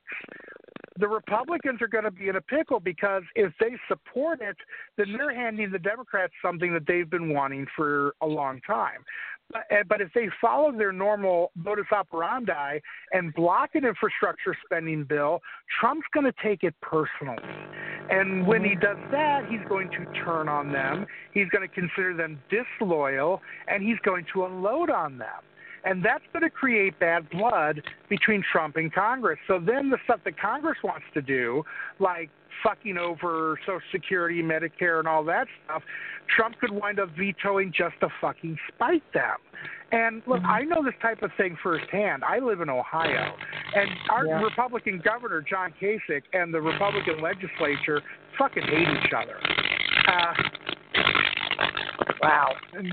the Republicans are going to be in a pickle, because if they support it, then they're handing the Democrats something that they've been wanting for a long time. But, but if they follow their normal modus operandi and block an infrastructure spending bill, Trump's going to take it personally. And when he does that, he's going to turn on them. He's going to consider them disloyal, and he's going to unload on them. And that's going to create bad blood between Trump and Congress. So then the stuff that Congress wants to do, like fucking over Social Security, Medicare, and all that stuff, Trump could wind up vetoing just to fucking spite them. And look, I know this type of thing firsthand. I live in Ohio, and our yeah. Republican governor, John Kasich, and the Republican legislature fucking hate each other. Uh, wow. And,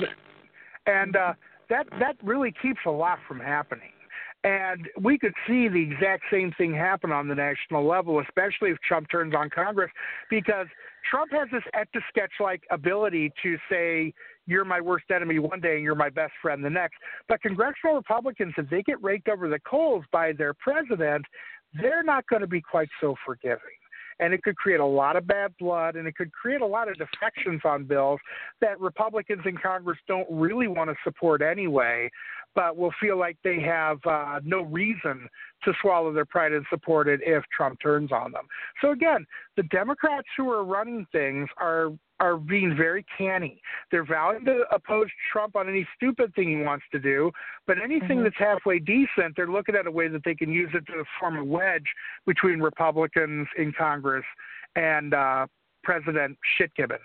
and uh, that that really keeps a lot from happening. And we could see the exact same thing happen on the national level, especially if Trump turns on Congress, because Trump has this Etch-a-Sketch-like ability to say, you're my worst enemy one day and you're my best friend the next. But congressional Republicans, if they get raked over the coals by their president, they're not going to be quite so forgiving. And it could create a lot of bad blood, and it could create a lot of defections on bills that Republicans in Congress don't really want to support anyway, but will feel like they have uh, no reason to swallow their pride and support it if Trump turns on them. So again, the Democrats who are running things are are being very canny. They're vowing to oppose Trump on any stupid thing he wants to do, but anything mm-hmm. that's halfway decent, they're looking at a way that they can use it to form a wedge between Republicans in Congress and uh, President Shitgibbon.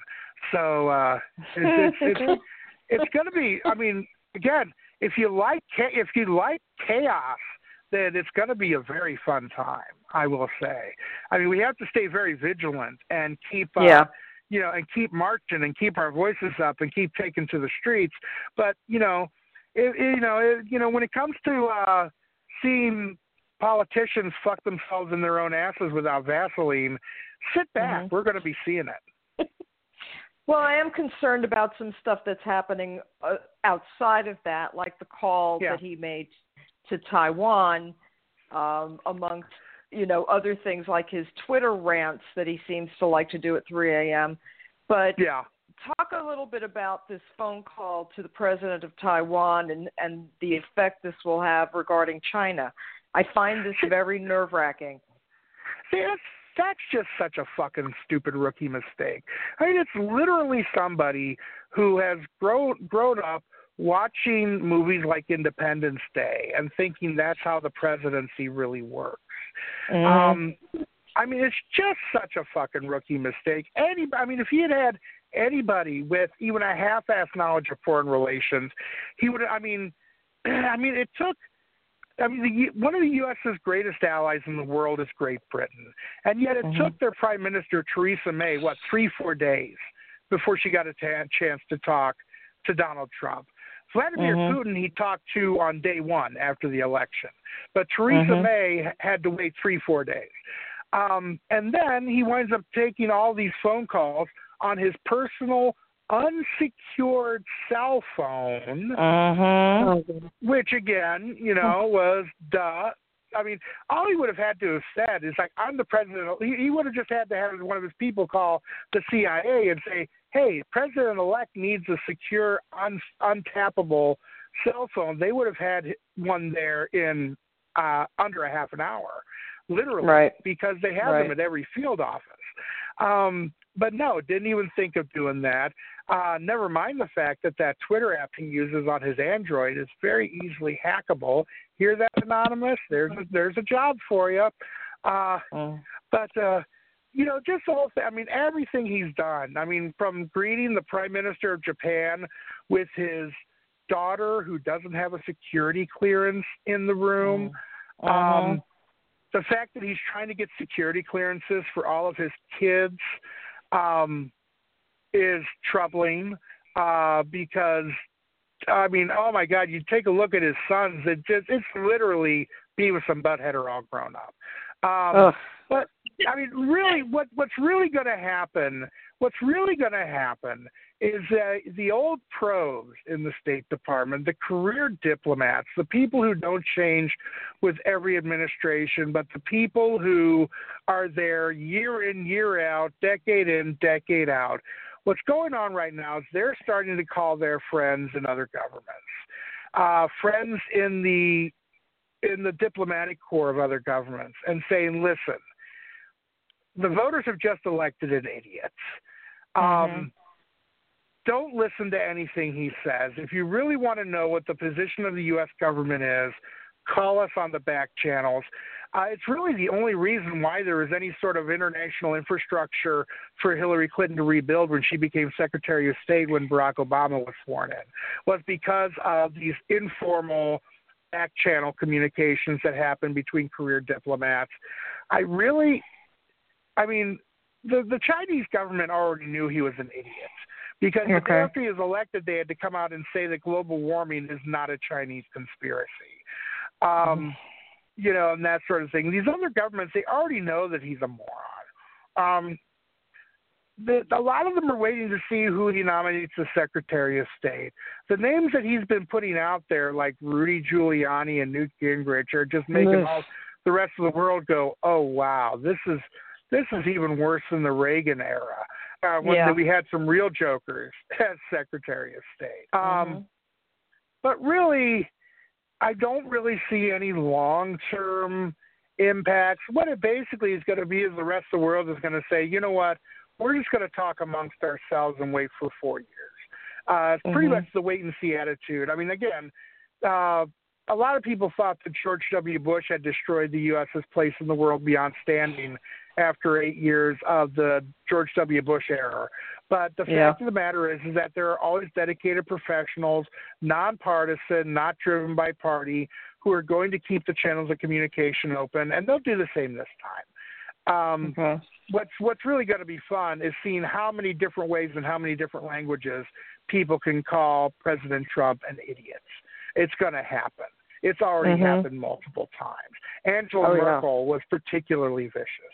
So uh, it's, it's, it's, it's going to be, I mean, again, if you like if you like chaos, then it's going to be a very fun time, I will say. I mean, we have to stay very vigilant and keep uh, yeah. you know, and keep marching and keep our voices up and keep taking to the streets. But, you know, it, it, you know, it, you know, when it comes to uh, seeing politicians fuck themselves in their own asses without Vaseline, sit back. Mm-hmm. We're going to be seeing it. Well, I am concerned about some stuff that's happening uh, outside of that, like the call yeah. that he made to Taiwan, um, amongst, you know, other things like his Twitter rants that he seems to like to do at three a.m. But yeah. talk a little bit about this phone call to the president of Taiwan and, and the effect this will have regarding China. I find this very nerve-wracking. See, that's, that's just such a fucking stupid rookie mistake. I mean, it's literally somebody who has grown grown up watching movies like Independence Day and thinking that's how the presidency really works. Mm. Um, I mean, it's just such a fucking rookie mistake. Any, I mean, if he had had anybody with even a half-assed knowledge of foreign relations, he would. I mean, I mean, it took I mean, the, one of the U S's greatest allies in the world is Great Britain, and yet it Mm-hmm. took their Prime Minister Theresa May what three, four days before she got a t- chance to talk to Donald Trump. Vladimir Mm-hmm. Putin he talked to on day one after the election, but Theresa Mm-hmm. May had to wait three, four days. Um, and then he winds up taking all these phone calls on his personal unsecured cell phone, Mm-hmm. which again, you know, was duh. I mean, all he would have had to have said is like, I'm the president. He, he would have just had to have one of his people call the C I A and say, hey, President-elect needs a secure, un, untappable cell phone. They would have had one there in uh, under a half an hour, literally, Right. because they have Right. them at every field office. Um, but no, didn't even think of doing that. Uh, never mind the fact that that Twitter app he uses on his Android is very easily hackable. Hear that, Anonymous? There's a, there's a job for you. Uh, Mm. but, uh, you know, just the whole thing. I mean, everything he's done. I mean, from greeting the Prime Minister of Japan with his daughter who doesn't have a security clearance in the room. Mm. Um, the fact that he's trying to get security clearances for all of his kids um, is troubling uh, because, I mean, oh my God, you take a look at his sons. It just, it's literally Beavis and Butthead are all grown up. Um, Ugh. but I mean, really, what what's really going to happen? What's really going to happen is uh, the old pros in the State Department, the career diplomats, the people who don't change with every administration, but the people who are there year in, year out, decade in, decade out. What's going on right now is they're starting to call their friends in other governments, uh, friends in the in the diplomatic corps of other governments, and saying, listen, the voters have just elected an idiot. Um, Mm-hmm. Don't listen to anything he says. If you really want to know what the position of the U S government is, call us on the back channels. Uh, it's really the only reason why there was any sort of international infrastructure for Hillary Clinton to rebuild when she became Secretary of State when Barack Obama was sworn in, was because of these informal back channel communications that happen between career diplomats. I really, I mean, the, the Chinese government already knew he was an idiot because the day Okay. after he was elected, they had to come out and say that global warming is not a Chinese conspiracy. Um, you know, and that sort of thing. These other governments, they already know that he's a moron. Um, the, a lot of them are waiting to see who he nominates as Secretary of State. The names that he's been putting out there, like Rudy Giuliani and Newt Gingrich, are just making Ugh. all the rest of the world go, "Oh wow, this is this is even worse than the Reagan era, uh, when Yeah. we had some real jokers as Secretary of State." Um, Mhm. But really, I don't really see any long-term impacts. What it basically is going to be is the rest of the world is going to say, you know what, we're just going to talk amongst ourselves and wait for four years. Uh, it's pretty Mhm. much the wait-and-see attitude. I mean, again, uh, a lot of people thought that George W. Bush had destroyed the U S's place in the world beyond standing after eight years of the George W. Bush era. But the Yeah. fact of the matter is, is that there are always dedicated professionals, nonpartisan, not driven by party, who are going to keep the channels of communication open, and they'll do the same this time. Um, Okay. what's what's really going to be fun is seeing how many different ways and how many different languages people can call President Trump an idiot. It's going to happen. It's already Mhm. happened multiple times. Angela Oh, yeah. Merkel was particularly vicious,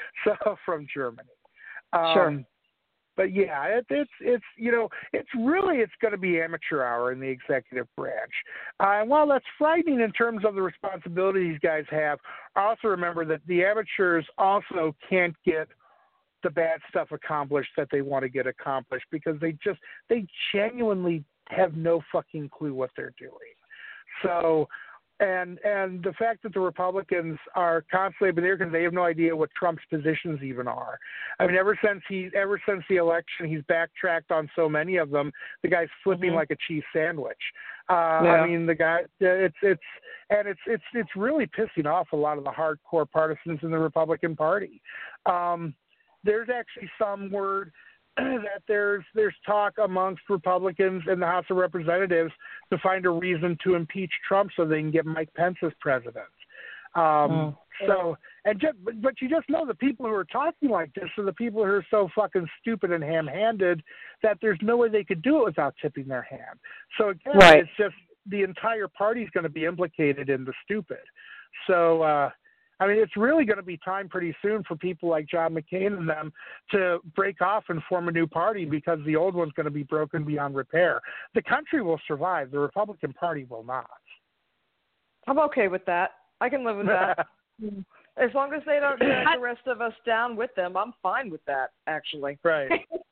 so from Germany. Um, Sure. But yeah, it, it's it's you know it's really it's going to be amateur hour in the executive branch. Uh, and while that's frightening in terms of the responsibility these guys have, also remember that the amateurs also can't get the bad stuff accomplished that they want to get accomplished because they just they genuinely have no fucking clue what they're doing. So, and and the fact that the Republicans are constantly up in the air because they have no idea what Trump's positions even are. I mean, ever since he ever since the election, he's backtracked on so many of them. The guy's flipping Mhm. like a cheese sandwich. Uh, Yeah. I mean, the guy it's it's and it's it's it's really pissing off a lot of the hardcore partisans in the Republican Party. Um, there's actually some word that there's there's talk amongst Republicans in the House of Representatives to find a reason to impeach Trump so they can get Mike Pence as president. Um, Mm. So, and just, but, but you just know the people who are talking like this are the people who are so fucking stupid and ham-handed that there's no way they could do it without tipping their hand. So again, Right. it's just the entire party is going to be implicated in the stupid. So, uh, I mean, it's really going to be time pretty soon for people like John McCain and them to break off and form a new party because the old one's going to be broken beyond repair. The country will survive. The Republican Party will not. I'm okay with that. I can live with that. As long as they don't drag the rest of us down with them, I'm fine with that, actually. Right.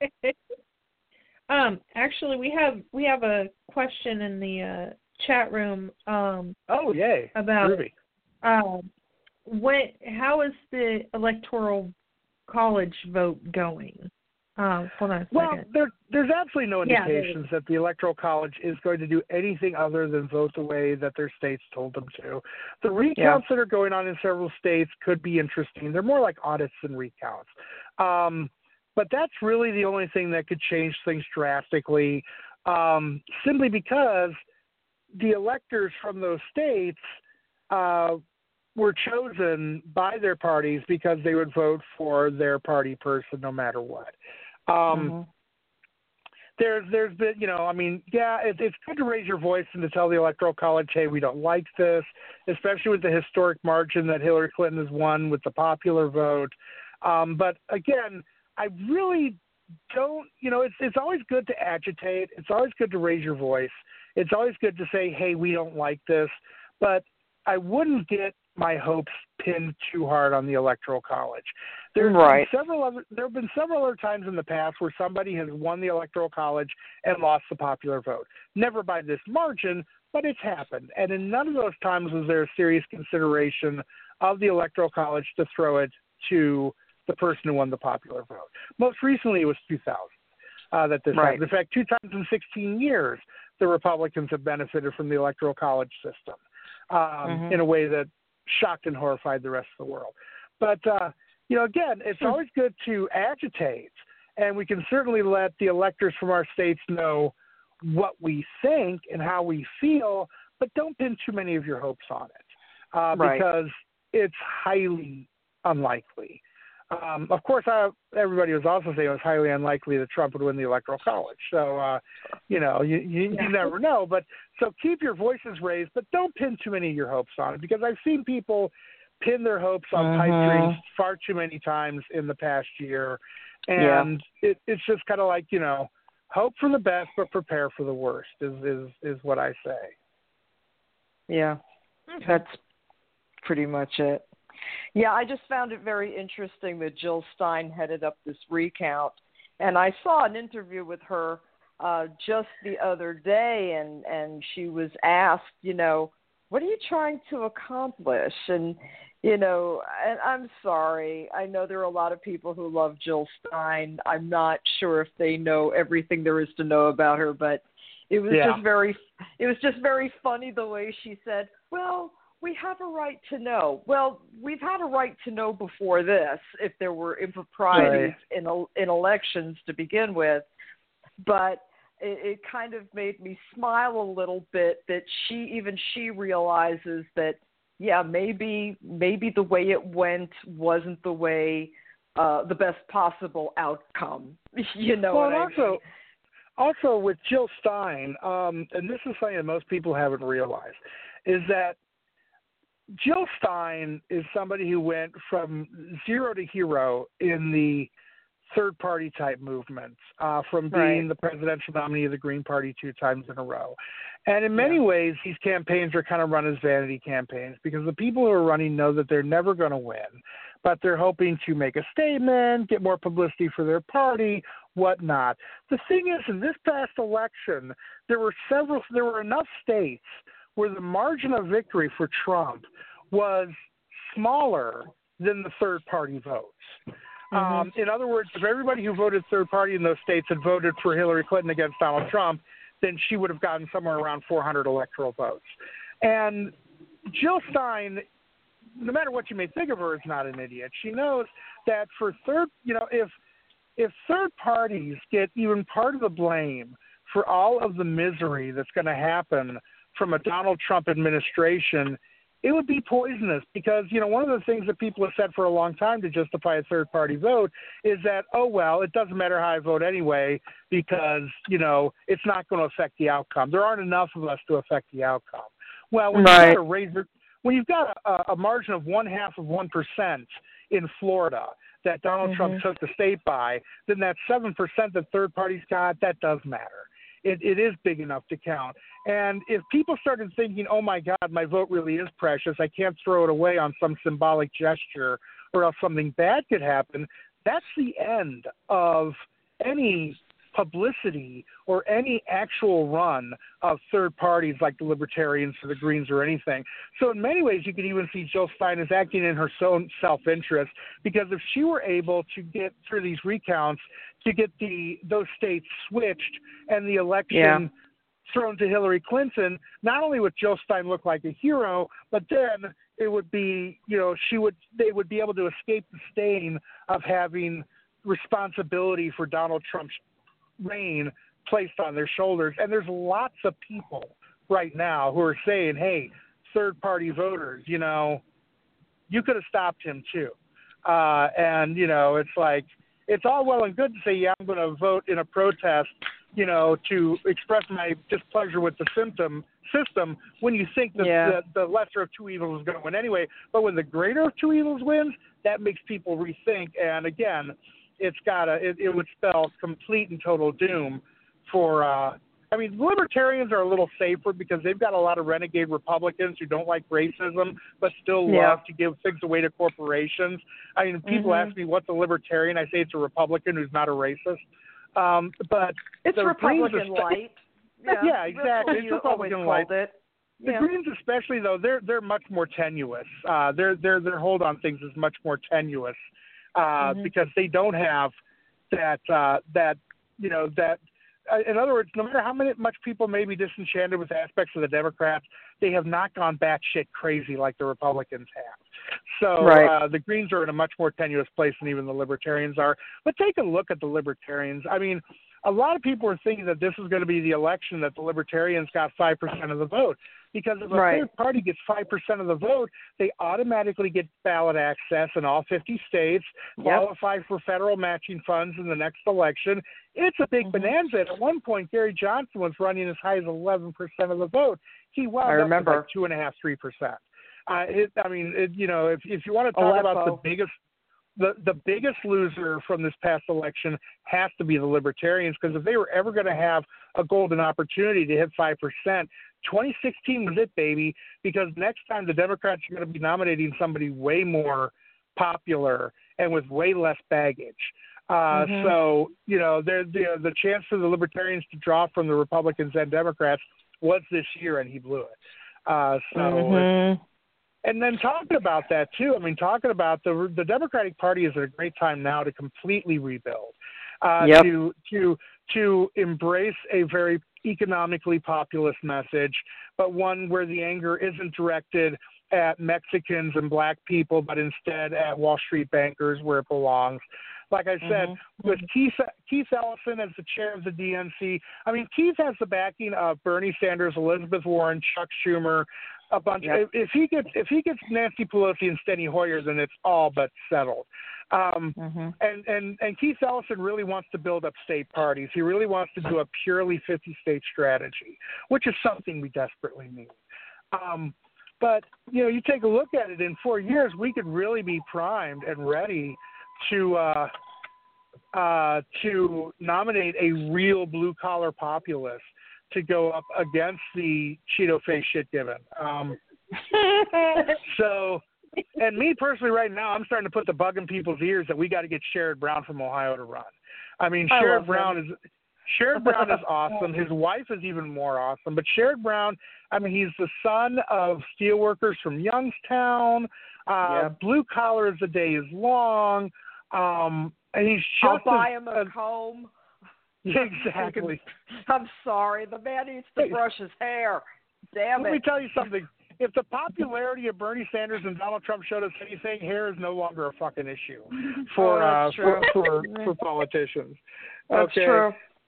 um, actually, we have we have a question in the uh, chat room. Um, oh, yay. About Ruby. Um, when how is the Electoral College vote going? Um, hold on a Well, second. there, there's absolutely no Yeah, indications that the Electoral College is going to do anything other than vote the way that their states told them to. The recounts that are going on in several states could be interesting. They're more like audits than recounts. Um, but that's really the only thing that could change things drastically, um, simply because the electors from those states uh, were chosen by their parties because they would vote for their party person no matter what. Um, mm-hmm. There's, there's been, you know, I mean, yeah, it, it's good to raise your voice and to tell the Electoral College, hey, we don't like this, especially with the historic margin that Hillary Clinton has won with the popular vote. Um, but again, I really don't, you know, it's it's always good to agitate. It's always good to raise your voice. It's always good to say, hey, we don't like this. But I wouldn't get my hopes pinned too hard on the Electoral College. There's right. been several other, there have been several other times in the past where somebody has won the Electoral College and lost the popular vote. Never by this margin, but it's happened. And in none of those times was there a serious consideration of the Electoral College to throw it to the person who won the popular vote. Most recently, it was two thousand uh, that this right. happened. In fact, two times in sixteen years, the Republicans have benefited from the Electoral College system um, mm-hmm. in a way that shocked and horrified the rest of the world. But, uh, you know, again, it's always good to agitate, and we can certainly let the electors from our states know what we think and how we feel, but don't pin too many of your hopes on it uh, right. because it's highly unlikely. Um, of course, I, everybody was also saying it was highly unlikely that Trump would win the Electoral College. So, uh, you know, you, you, you never know. But so keep your voices raised, but don't pin too many of your hopes on it, because I've seen people pin their hopes on uh-huh. pipe dreams far too many times in the past year. And yeah. it, it's just kind of like, you know, hope for the best, but prepare for the worst is, is, is what I say. Yeah, that's pretty much it. Yeah, I just found it very interesting that Jill Stein headed up this recount, and I saw an interview with her uh, just the other day, and, and she was asked, you know, what are you trying to accomplish? And, you know, and I'm sorry, I know there are a lot of people who love Jill Stein. I'm not sure if they know everything there is to know about her, but it was yeah. just very, it was just very funny the way she said, well, we have a right to know. Well, we've had a right to know before this if there were improprieties right. in in elections to begin with. But it, it kind of made me smile a little bit that she, even she realizes that, yeah, maybe maybe the way it went wasn't the way, uh, the best possible outcome. You know well, what I also, mean? Also, with Jill Stein, um, and this is something that most people haven't realized, is that Jill Stein is somebody who went from zero to hero in the third-party type movements, uh, from being right. the presidential nominee of the Green Party two times in a row. And in many yeah. ways, these campaigns are kind of run as vanity campaigns because the people who are running know that they're never going to win, but they're hoping to make a statement, get more publicity for their party, whatnot. The thing is, in this past election, there were several, there were enough states where the margin of victory for Trump was smaller than the third-party votes. Mm-hmm. Um, in other words, if everybody who voted third-party in those states had voted for Hillary Clinton against Donald Trump, then she would have gotten somewhere around four hundred electoral votes. And Jill Stein, no matter what you may think of her, is not an idiot. She knows that for third, you know, if if third parties get even part of the blame for all of the misery that's going to happen from a Donald Trump administration, it would be poisonous because, you know, one of the things that people have said for a long time to justify a third-party vote is that, oh, well, it doesn't matter how I vote anyway because, you know, it's not going to affect the outcome. There aren't enough of us to affect the outcome. Well, when right. you've got a razor, when you've got a, a margin of one half of one percent in Florida that Donald mm-hmm. Trump took the state by, then that seven percent that third parties got, that does matter. It, it is big enough to count. And if people started thinking, oh, my God, my vote really is precious, I can't throw it away on some symbolic gesture or else something bad could happen, that's the end of any publicity or any actual run of third parties like the Libertarians or the Greens or anything. So in many ways, you could even see Jill Stein as acting in her own self-interest, because if she were able to get through these recounts to get the those states switched and the election yeah. thrown to Hillary Clinton, not only would Jill Stein look like a hero, but then it would be, you know, she would they would be able to escape the stain of having responsibility for Donald Trump's reign placed on their shoulders. And there's lots of people right now who are saying, hey, third-party voters, you know, you could have stopped him too. Uh, and, you know, it's like, it's all well and good to say, yeah, I'm going to vote in a protest, you know, to express my displeasure with the symptom system when you think that yeah. the, the lesser of two evils is going to win anyway. But when the greater of two evils wins, that makes people rethink. And again, it's got to, it, it would spell complete and total doom for, uh, I mean, libertarians are a little safer because they've got a lot of renegade Republicans who don't like racism but still yeah. love to give things away to corporations. I mean, people mm-hmm. ask me what's a libertarian. I say it's a Republican who's not a racist. Um, but it's the Republican Greens, light. Yeah, yeah exactly. It's Republican light. It. The yeah. Greens, especially though, they're they're much more tenuous. Uh, their their their hold on things is much more tenuous uh, mm-hmm. because they don't have that uh, that you know that. Uh, in other words, no matter how many, much people may be disenchanted with aspects of the Democrats, they have not gone batshit crazy like the Republicans have. So right. uh, the Greens are in a much more tenuous place than even the Libertarians are. But take a look at the Libertarians. I mean, a lot of people are thinking that this is going to be the election that the Libertarians got five percent of the vote. Because if a right. third party gets five percent of the vote, they automatically get ballot access in all fifty states, yep. qualify for federal matching funds in the next election. It's a big mm-hmm. bonanza. At one point, Gary Johnson was running as high as eleven percent of the vote. He wound I remember. up with like two and a half, three percent. Uh, it, I mean, it, you know, if if you want to talk Aleppo. about the biggest, the the biggest loser from this past election has to be the Libertarians, because if they were ever going to have a golden opportunity to hit five percent, twenty sixteen was it, baby. Because next time the Democrats are going to be nominating somebody way more popular and with way less baggage. Uh, mm-hmm. So, you know, the, the the chance for the Libertarians to draw from the Republicans and Democrats was this year, and he blew it. Uh, so, mm-hmm. and then talking about that too, I mean, talking about the the Democratic Party is at a great time now to completely rebuild, uh, yep. to to to embrace a very economically populist message, but one where the anger isn't directed at Mexicans and black people, but instead at Wall Street bankers, where it belongs. Like I said, mm-hmm. with Keith, Keith Ellison as the chair of the D N C, I mean, Keith has the backing of Bernie Sanders, Elizabeth Warren, Chuck Schumer, a bunch. Yep. If, if he gets if he gets Nancy Pelosi and Steny Hoyer, then it's all but settled. Um, mm-hmm. and, and and Keith Ellison really wants to build up state parties. He really wants to do a purely fifty-state strategy, which is something we desperately need. Um, but you know, you take a look at it. In four years, we could really be primed and ready to uh, uh, to nominate a real blue-collar populist to go up against the Cheeto face shit given. Um, so, and me personally right now, I'm starting to put the bug in people's ears that we got to get Sherrod Brown from Ohio to run. I mean, I Sherrod Brown is Sherrod Brown is awesome. His wife is even more awesome. But Sherrod Brown, I mean, he's the son of steelworkers from Youngstown. Uh, yep. Blue collar as the day is long. Um, and he's I'll just buy as, him a as, comb. Exactly. I'm sorry. The man needs to brush his hair. Damn Let it. me tell you something. if the popularity of Bernie Sanders and Donald Trump showed us anything, hair is no longer a fucking issue for oh, uh, for, for for politicians. That's okay. true.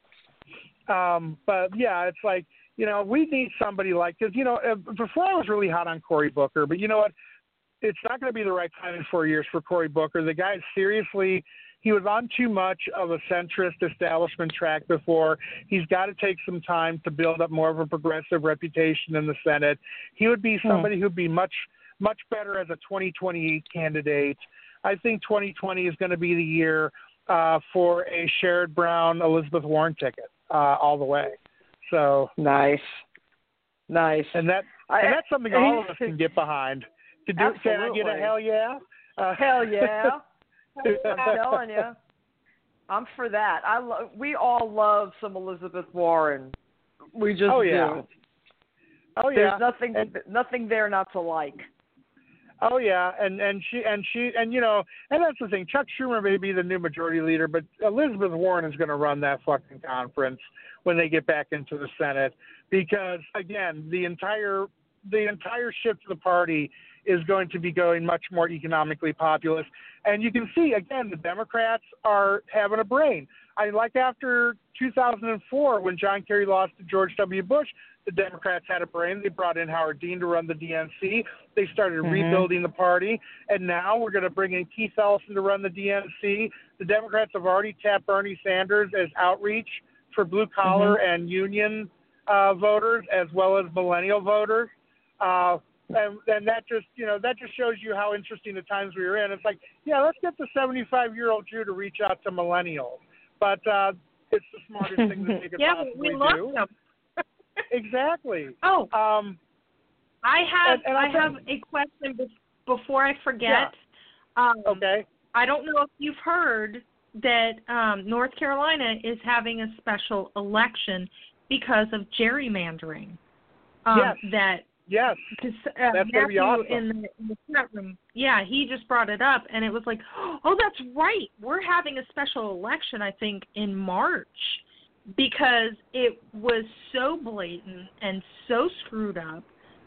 Um, but yeah, it's like, you know, we need somebody like, because, you know, uh, before I was really hot on Cory Booker, but you know what? It's not going to be the right time in four years for Cory Booker. The guy, seriously, he was on too much of a centrist establishment track before. He's got to take some time to build up more of a progressive reputation in the Senate. He would be somebody hmm. who'd be much, much better as a twenty twenty-eight candidate. I think twenty twenty is going to be the year uh, for a Sherrod Brown, Elizabeth Warren ticket uh, all the way. So nice, nice, and that I, and that's something all of us can get behind. To do, can I get a hell yeah? Uh, hell yeah! I'm telling you, I'm for that. I lo- we all love some Elizabeth Warren. We just oh yeah. do. Oh yeah. There's nothing, and, nothing there not to like. Oh yeah, and and she and she and you know, and that's the thing. Chuck Schumer may be the new majority leader, but Elizabeth Warren is going to run that fucking conference when they get back into the Senate, because again, the entire the entire shift of the party is going to be going much more economically populist. And you can see, again, the Democrats are having a brain. I like after two thousand four, when John Kerry lost to George W. Bush, the Democrats had a brain. They brought in Howard Dean to run the D N C. They started mm-hmm. rebuilding the party. And now we're going to bring in Keith Ellison to run the D N C. The Democrats have already tapped Bernie Sanders as outreach for blue-collar mm-hmm. and union uh, voters, as well as millennial voters. Uh, And, and that just, you know, that just shows you how interesting the times we were in. It's like, yeah, let's get the seventy-five-year-old Jew to reach out to millennials. But uh, it's the smartest thing that they could yeah, possibly we love do. Them. Exactly. Oh, um, I have and, and I have a question be- before I forget. Yeah. Um, okay. I don't know if you've heard that um, North Carolina is having a special election because of gerrymandering. Um, yes. That. Yes, uh, that's going to be awesome. In the, in the chat room, yeah, he just brought it up, and it was like, oh, that's right. We're having a special election, I think, in March, because it was so blatant and so screwed up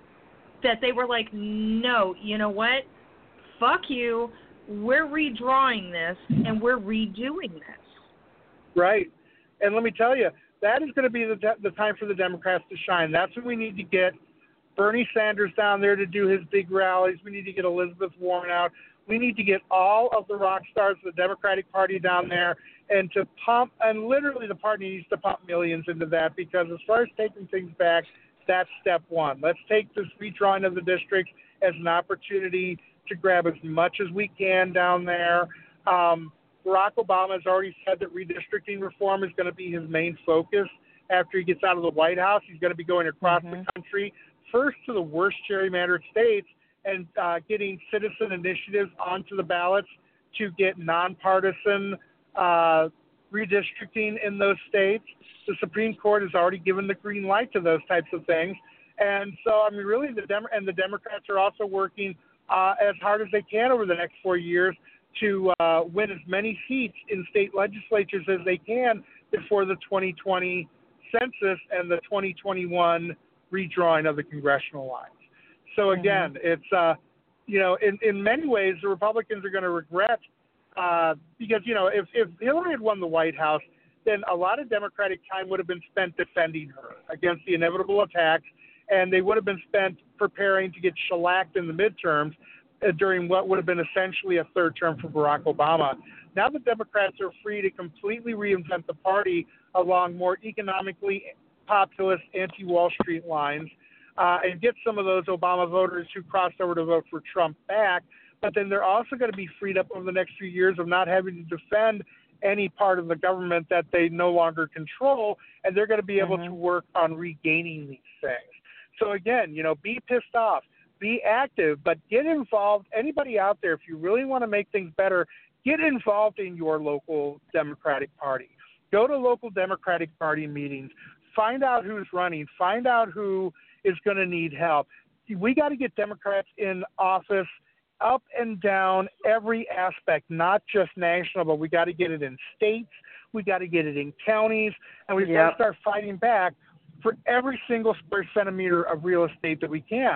that they were like, no, you know what? Fuck you. We're redrawing this, and we're redoing this. Right. And let me tell you, that is going to be the, the time for the Democrats to shine. That's when we need to get Bernie Sanders down there to do his big rallies. We need to get Elizabeth Warren out. We need to get all of the rock stars of the Democratic Party down there and to pump, and literally the party needs to pump millions into that, because as far as taking things back, that's step one. Let's take this redrawing of the districts as an opportunity to grab as much as we can down there. Um, Barack Obama has already said that redistricting reform is going to be his main focus after he gets out of the White House. He's going to be going across mm-hmm. the country, first to the worst gerrymandered states, and uh, getting citizen initiatives onto the ballots to get nonpartisan uh, redistricting in those states. The Supreme Court has already given the green light to those types of things. And so, I mean, really, the Dem- and the Democrats are also working uh, as hard as they can over the next four years to uh, win as many seats in state legislatures as they can before the twenty twenty census and the twenty twenty-one redrawing of the congressional lines. So again, mm-hmm. it's, uh, you know, in, in many ways, the Republicans are going to regret uh, because, you know, if, if Hillary had won the White House, then a lot of Democratic time would have been spent defending her against the inevitable attacks, and they would have been spent preparing to get shellacked in the midterms uh, during what would have been essentially a third term for Barack Obama. Now the Democrats are free to completely reinvent the party along more economically populist anti-Wall Street lines uh, and get some of those Obama voters who crossed over to vote for Trump back. But then they're also going to be freed up over the next few years of not having to defend any part of the government that they no longer control, and they're going to be able mm-hmm. to work on regaining these things. So again, you know, be pissed off, be active, but get involved. Anybody out there, if you really want to make things better, get involved in your local Democratic Party. Go to local Democratic Party meetings. Find out who's running. Find out who is going to need help. We got to get Democrats in office up and down every aspect, not just national, but we got to get it in states. We got to get it in counties, and we've yep. got to start fighting back for every single square centimeter of real estate that we can.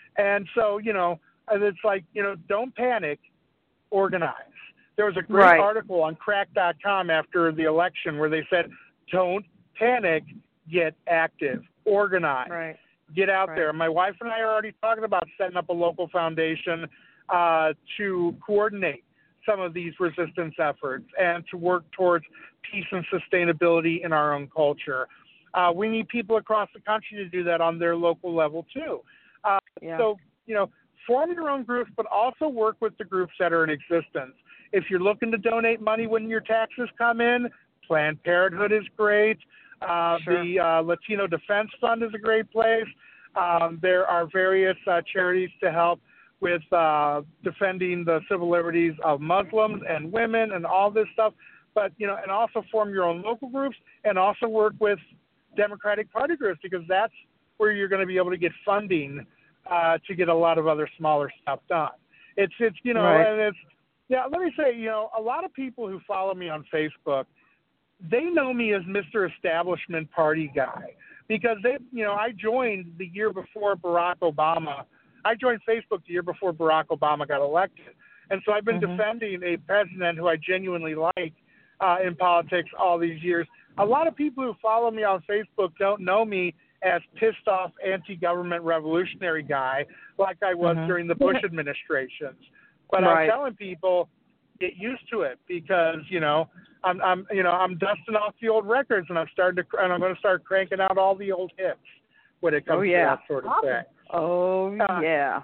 And so, you know, and it's like, you know, don't panic, organize. There was a great Right. article on crack dot com after the election where they said, don't panic, get active, organize, Right. get out Right. there. My wife and I are already talking about setting up a local foundation uh, to coordinate some of these resistance efforts and to work towards peace and sustainability in our own culture. Uh, we need people across the country to do that on their local level too. Uh, Yeah. So, you know, form your own groups, but also work with the groups that are in existence. If you're looking to donate money when your taxes come in, Planned Parenthood is great. Uh, Sure. The uh, Latino Defense Fund is a great place. Um, there are various uh, charities to help with uh, defending the civil liberties of Muslims and women and all this stuff. But, you know, and also form your own local groups and also work with Democratic Party groups, because that's where you're going to be able to get funding uh, to get a lot of other smaller stuff done. It's, it's you know, Right. and it's, yeah, let me say, you know, a lot of people who follow me on Facebook, they know me as Mister Establishment Party guy, because they, you know, I joined the year before Barack Obama. I joined Facebook the year before Barack Obama got elected. And so I've been Mhm. defending a president who I genuinely like uh, in politics all these years. A lot of people who follow me on Facebook don't know me as pissed off anti-government revolutionary guy like I was Mhm. during the Bush administrations. But Right. I'm telling people, get used to it, because, you know, I'm, I'm, you know, I'm dusting off the old records, and I'm starting to, and I'm going to start cranking out all the old hits when it comes Oh, yeah. to that sort of thing. Oh, Uh, yeah.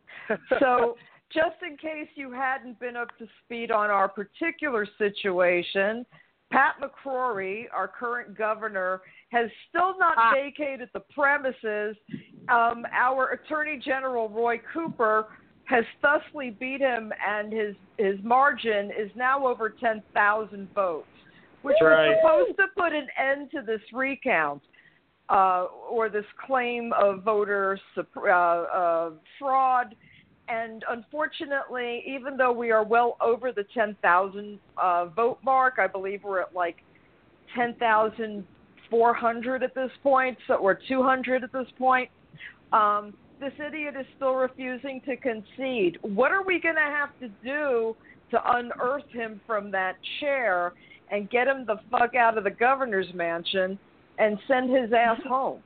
So, just in case you hadn't been up to speed on our particular situation, Pat McCrory, our current governor, has still not Ah. vacated the premises. Um, our Attorney General, Roy Cooper, has thusly beat him, and his, his margin is now over ten thousand votes, which Right. was supposed to put an end to this recount. Uh, or this claim of voter supp- uh, uh, fraud. And unfortunately, even though we are well over the ten thousand uh, vote mark, I believe we're at like ten thousand four hundred at this point, so, or two hundred at this point, um, this idiot is still refusing to concede. What are we going to have to do to unearth him from that chair and get him the fuck out of the governor's mansion and send his ass home?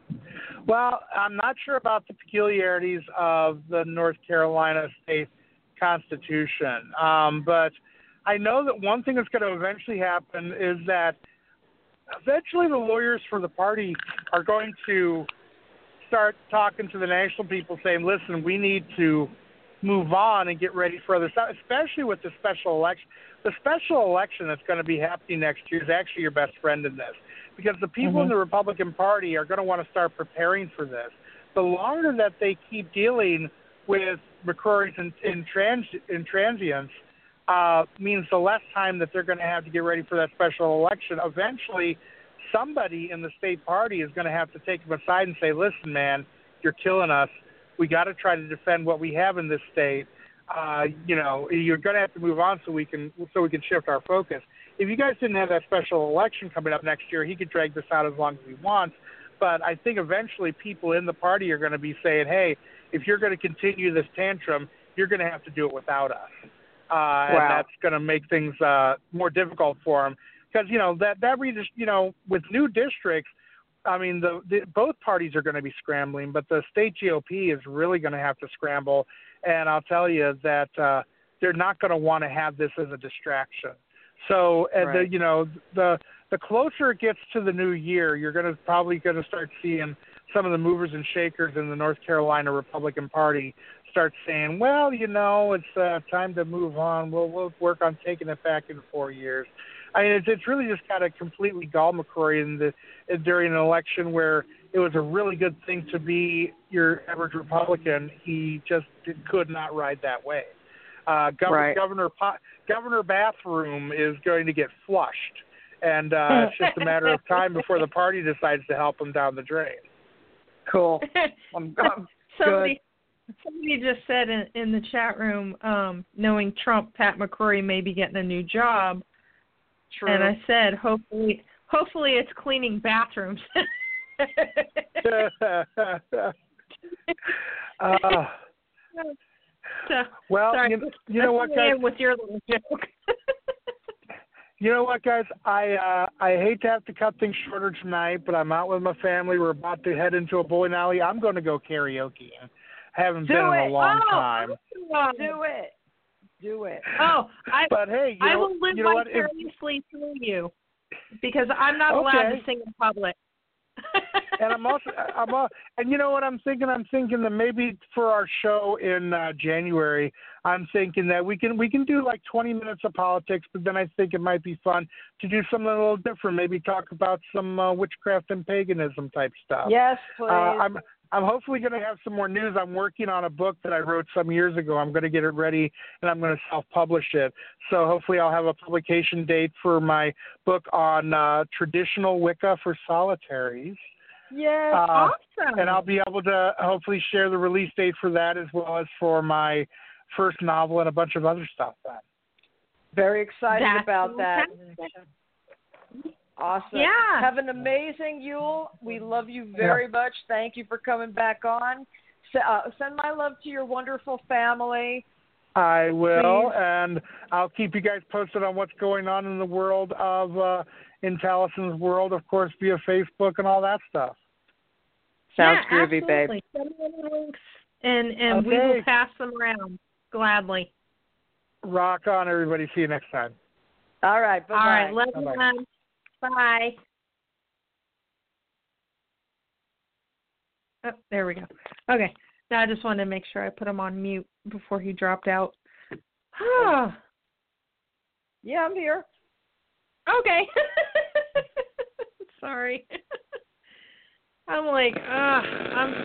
Well, I'm not sure about the peculiarities of the North Carolina state constitution, um, but I know that one thing that's going to eventually happen is that eventually the lawyers for the party are going to start talking to the national people, saying, listen, we need to move on and get ready for other stuff, especially with the special election. The special election that's going to be happening next year is actually your best friend in this, because the people Mm-hmm. in the Republican Party are going to want to start preparing for this. The longer that they keep dealing with McCrory's in, in, trans, in transients uh, means the less time that they're going to have to get ready for that special election. Eventually, somebody in the state party is going to have to take them aside and say, listen, man, you're killing us. We got to try to defend what we have in this state. Uh, you know, you're going to have to move on so we can so we can shift our focus. If you guys didn't have that special election coming up next year, he could drag this out as long as he wants. But I think eventually people in the party are going to be saying, hey, if you're going to continue this tantrum, you're going to have to do it without us. Uh, Wow. And that's going to make things uh, more difficult for him. Because, you know, that, that redist- you know, with new districts, I mean, the, the both parties are going to be scrambling, but the state G O P is really going to have to scramble. And I'll tell you that uh, they're not going to want to have this as a distraction. So, uh, Right. the, you know, the the closer it gets to the new year, you're going to probably going to start seeing some of the movers and shakers in the North Carolina Republican Party start saying, well, you know, it's uh, time to move on. We'll we'll work on taking it back in four years. I mean, it's, it's really just kind of completely gall McCrory in the during an election where it was a really good thing to be your average Republican. He just did, could not ride that way. Uh, Gov- Right. Governor po- Governor Bathroom is going to get flushed, and uh, it's just a matter of time before the party decides to help him down the drain. Cool. I'm, I'm somebody, somebody just said in, in the chat room, um, knowing Trump, Pat McCrory may be getting a new job. True. And I said, hopefully, hopefully it's cleaning bathrooms. uh, so, well, sorry, you, you know what, guys? With your little joke. You know what, guys? I uh, I hate to have to cut things shorter tonight, but I'm out with my family. We're about to head into a bowling alley. I'm going to go karaoke. I haven't Do been it. in a long oh, time. Awesome. Do it. Do it. Oh, I, but hey, you I know, will live you know what? If, vicariously through you because I'm not Okay. allowed to sing in public. and I'm also, I'm, uh, and you know what I'm thinking? I'm thinking that maybe for our show in uh, January, I'm thinking that we can we can do like twenty minutes of politics, but then I think it might be fun to do something a little different. Maybe talk about some uh, witchcraft and paganism type stuff. Yes, please. Uh, I'm I'm hopefully going to have some more news. I'm working on a book that I wrote some years ago. I'm going to get it ready, and I'm going to self-publish it. So hopefully I'll have a publication date for my book on uh, traditional Wicca for solitaries. Yes, Uh, awesome. And I'll be able to hopefully share the release date for that as well as for my first novel and a bunch of other stuff then. Very excited That's about that. fantastic. Awesome. Yeah. Have an amazing Yule. We love you very Yeah. much. Thank you for coming back on. S- uh, send my love to your wonderful family. I will, Please. and I'll keep you guys posted on what's going on in the world of, uh, in Taliesin's world, of course, via Facebook and all that stuff. Sounds yeah, groovy, absolutely. babe. Send me the links, and, and we Okay. will pass them around gladly. Rock on, everybody. See you next time. All right. Bye-bye. All right. Love you, Bye-bye. man. Bye. Oh, there we go. Okay. Now I just wanted to make sure I put him on mute before he dropped out. Yeah, I'm here. Okay. Sorry. I'm like, ugh, I'm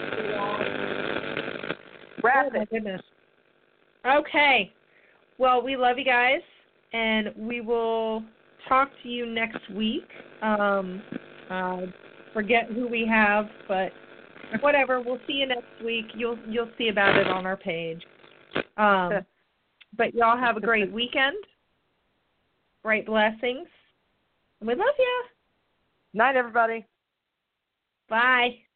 Wrap oh, my it. goodness. Okay. Well, we love you guys, and we will talk to you next week. Um, uh, forget who we have, but whatever. We'll see you next week. You'll you'll see about it on our page. Um, but y'all have a great weekend. Bright blessings. We love you. Night, everybody. Bye.